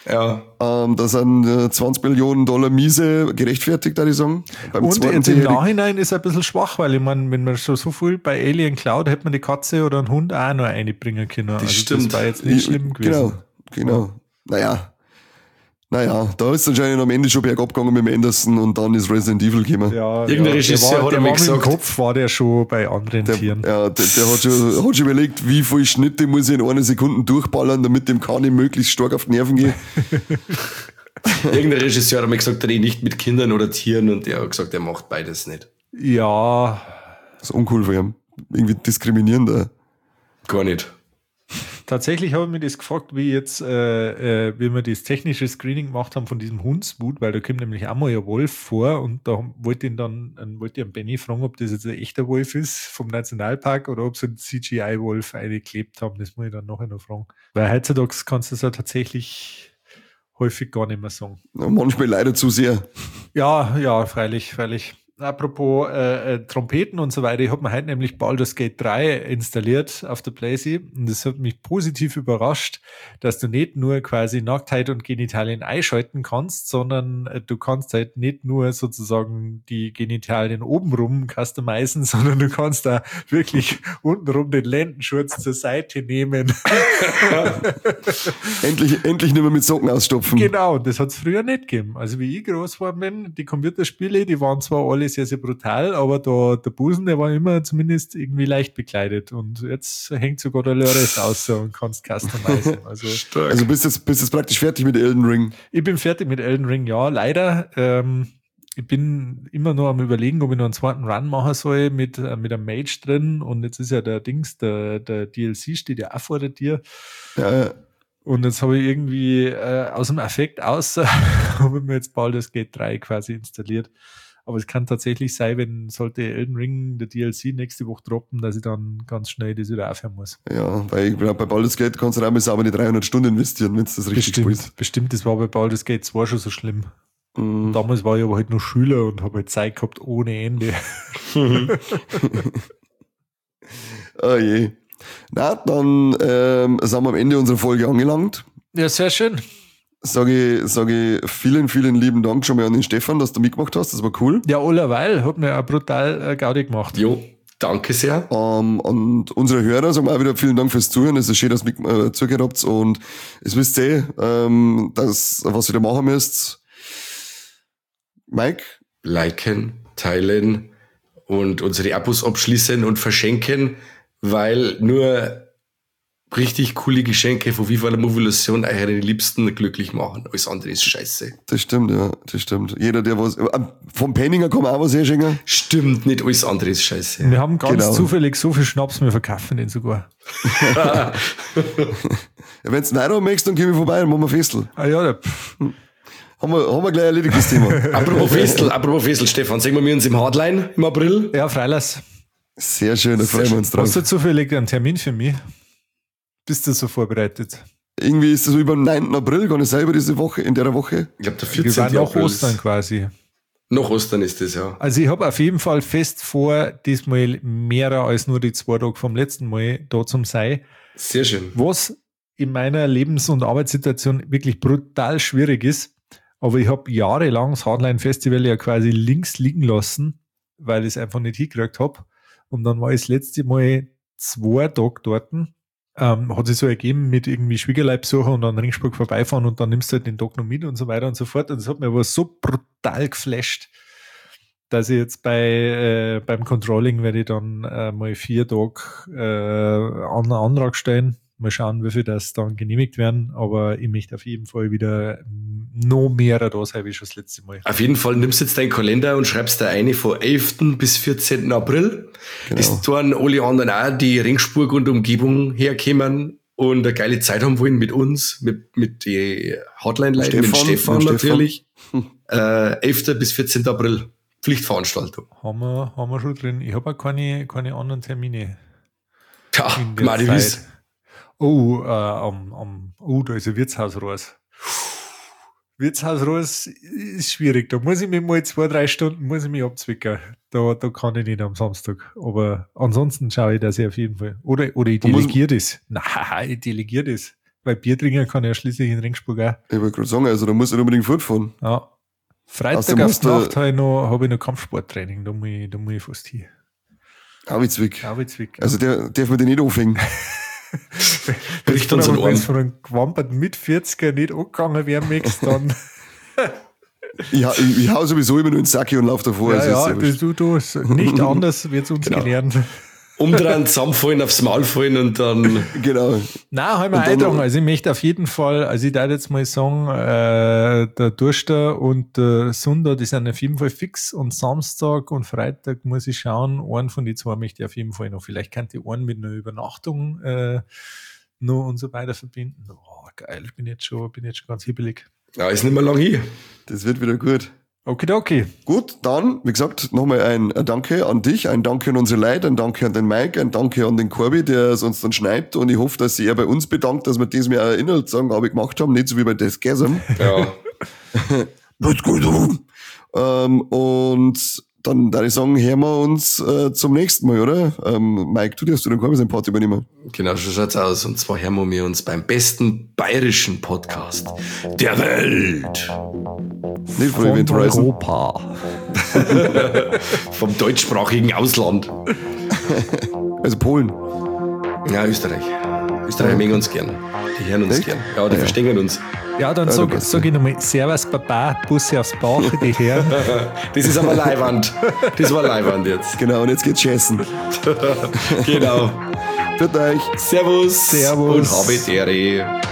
Ja. Da sind 20 Millionen Dollar Miese gerechtfertigt, würde ich sagen. Und jetzt im Nachhinein ist er ein bisschen schwach, weil ich meine, wenn man schon so viel bei Alien klaut, hätte man die Katze oder einen Hund auch noch einbringen können. Das stimmt. Das war jetzt nicht schlimm gewesen. Genau. Naja, da ist anscheinend am Ende schon bergab gegangen mit dem Anderson und dann ist Resident Evil gekommen. Ja, irgendein Regisseur hat mir gesagt. Im Kopf war der schon bei anderen Tieren. Ja, der hat schon überlegt, wie viele Schnitte muss ich in einer Sekunde durchballern, damit dem Kani möglichst stark auf die Nerven geht. Irgendein Regisseur hat mir gesagt, er nicht mit Kindern oder Tieren und der hat gesagt, er macht beides nicht. Ja. Das ist uncool für ihn. Irgendwie diskriminierend. Gar nicht. Tatsächlich habe ich mir das gefragt, wie jetzt, wie wir das technische Screening gemacht haben von diesem Hundsboot, weil da kommt nämlich auch mal ein Wolf vor und da wollte ich an Benny fragen, ob das jetzt ein echter Wolf ist vom Nationalpark oder ob sie einen CGI-Wolf eingeklebt haben. Das muss ich dann nachher noch fragen. Weil heutzutage kannst du das ja tatsächlich häufig gar nicht mehr sagen. Ja, manchmal leider zu sehr. Ja, freilich. Apropos Trompeten und so weiter, ich habe mir heute nämlich Baldur's Gate 3 installiert auf der PlayStation und das hat mich positiv überrascht, dass du nicht nur quasi Nacktheit und Genitalien einschalten kannst, sondern du kannst halt nicht nur sozusagen die Genitalien obenrum customizen, sondern du kannst da wirklich untenrum den Lendenschurz zur Seite nehmen. endlich nicht mehr mit Socken ausstopfen. Genau, das hat es früher nicht gegeben. Also wie ich groß geworden bin, die Computerspiele, die waren zwar alle sehr, sehr brutal, aber der Busen, der war immer zumindest irgendwie leicht bekleidet und jetzt hängt sogar der Lörres aus und kannst customizen. Also bist jetzt praktisch fertig mit Elden Ring? Ich bin fertig mit Elden Ring, ja, leider. Ich bin immer nur am Überlegen, ob ich noch einen zweiten Run machen soll mit einem Mage drin und jetzt ist ja der DLC steht ja auch vor der Tür. Ja. Und jetzt habe ich irgendwie aus dem Affekt habe ich mir jetzt Baldur's Gate 3 quasi installiert. Aber es kann tatsächlich sein, sollte Elden Ring der DLC nächste Woche droppen, dass ich dann ganz schnell das wieder aufhören muss. Ja, weil ich glaube, bei Baldur's Gate kannst du auch mal aber die 300 Stunden investieren, wenn du das richtig spielst. Bestimmt, das war bei Baldur's Gate 2 schon so schlimm. Damals war ich aber halt noch Schüler und habe halt Zeit gehabt ohne Ende. Oh je. Na, dann sind wir am Ende unserer Folge angelangt. Ja, sehr schön. Sage ich vielen, vielen lieben Dank schon mal an den Stefan, dass du mitgemacht hast. Das war cool. Ja, allerweil. Hat mir auch brutal Gaudi gemacht. Jo, danke sehr. Und unsere Hörer sagen auch wieder vielen Dank fürs Zuhören. Es ist schön, dass ihr zugehört habt. Und es wisst ihr, was ihr da machen müsst. Mike? Liken, teilen und unsere Abos abschließen und verschenken, weil nur richtig coole Geschenke von Viva la Movilusion eure Liebsten glücklich machen. Alles andere ist scheiße. Das stimmt, ja. Das stimmt. Jeder, der was... vom Penninger kann man auch was herschenken. Stimmt, nicht alles andere ist scheiße. Wir haben ganz zufällig so viel Schnaps, wir verkaufen den sogar. Ja, wenn du einen Euro möchtest, dann gehen wir vorbei und machen wir Festel. Ah ja, Haben wir gleich erledigt, das Thema. Apropos Festel, Stefan, sehen wir uns im Hardline im April? Ja, freilich. Sehr schön, da freuen wir uns drauf. Hast du zufällig einen Termin für mich? Bist du so vorbereitet? Irgendwie ist das so über den 9. April, gar nicht selber diese Woche, in der Woche. Ich glaube, der 14. Wir waren nach April Ostern quasi. Nach Ostern ist das, ja. Also ich habe auf jeden Fall fest vor, diesmal mehr als nur die 2 Tage vom letzten Mal da zum sein. Sehr schön. Was in meiner Lebens- und Arbeitssituation wirklich brutal schwierig ist. Aber ich habe jahrelang das Hardline-Festival ja quasi links liegen lassen, weil ich es einfach nicht hingekriegt habe. Und dann war ich das letzte Mal 2 Tage dort. Hat sich so ergeben mit irgendwie Schwiegerleibsucher und an Ringsburg vorbeifahren und dann nimmst du halt den Tag noch mit und so weiter und so fort. Und das hat mir aber so brutal geflasht, dass ich jetzt beim Controlling werde ich dann mal 4 Tage einen Antrag stellen. Mal schauen, wie viel das dann genehmigt werden. Aber ich möchte auf jeden Fall wieder noch mehr da sein, wie schon das letzte Mal. Auf jeden Fall nimmst du jetzt deinen Kalender und schreibst da eine von 11. bis 14. April. Genau. Ist dann alle anderen auch, die Ringsburg und Umgebung herkommen und eine geile Zeit haben wollen mit uns, mit die Hotline-Leuten, mit Stefan natürlich. 11. bis 14. April. Pflichtveranstaltung. Haben wir schon drin. Ich habe auch keine anderen Termine. Ja, Madi wiss. Oh, da ist ein Wirtshaus raus. Wirtshaus raus ist schwierig. Da muss ich mich mal 2-3 Stunden abzwicken. Da kann ich nicht am Samstag. Aber ansonsten schaue ich das ja auf jeden Fall. Oder ich delegiere das. Nein, ich delegiere das. Weil Bier trinken kann ja schließlich in Ringsburg auch. Ich wollte gerade sagen, also da musst du unbedingt fortfahren. Ja. Freitag auf die Nacht habe ich noch Kampfsporttraining, da muss ich fast hin. Auwitzwick. Auwitzwick. Also der darf man den nicht aufhängen. Bricht uns in Wenn es Ohren. von einem gewamperten mit 40er nicht angegangen werden möchtest, dann... Ich hau sowieso immer nur in den Sack und lauf davor. Ja, du, nicht anders wird es uns gelernt. Umdrehen, zusammenfallen, aufs Maul fallen und dann... Genau. Nein, halt mal eintragen. Also ich möchte auf jeden Fall, also ich darf jetzt mal sagen, der Durster und der Sunda, die sind auf jeden Fall fix und Samstag und Freitag muss ich schauen, einen von den zwei möchte ich auf jeden Fall noch. Vielleicht kann die einen mit einer Übernachtung noch und so weiter verbinden. Oh, geil, ich bin jetzt schon ganz hibbelig. Ja, ist nicht mehr lang hier. Das wird wieder gut. Okidoki. Gut, dann, wie gesagt, nochmal ein Danke an dich, ein Danke an unsere Leute, ein Danke an den Mike, ein Danke an den Corby, der es uns dann schneidet, und ich hoffe, dass sich er bei uns bedankt, dass wir das mir auch Inhaltsangabe gemacht haben, nicht so wie bei Deathgasm. Ja. Wird gut. Und dann würde ich sagen, hören wir uns zum nächsten Mal, oder? Mike, du darfst den Corby sein Part übernehmen. Genau, so schaut's aus. Und zwar hören wir uns beim besten bayerischen Podcast der Welt. Nicht von Event Horizon. Europa. Vom deutschsprachigen Ausland. Also Polen. Ja, Österreich. Österreicher mögen uns gern. Die hören uns Echt? gern. Ja, die verstehen uns. Ja, dann sag ich nochmal Servus Baba, Busse aufs Bauch, die Herren. Das ist aber Leihwand. Das war Leihwand jetzt. Genau, und jetzt geht's schießen. Genau. Für euch. Servus. Servus. Und habe Dere.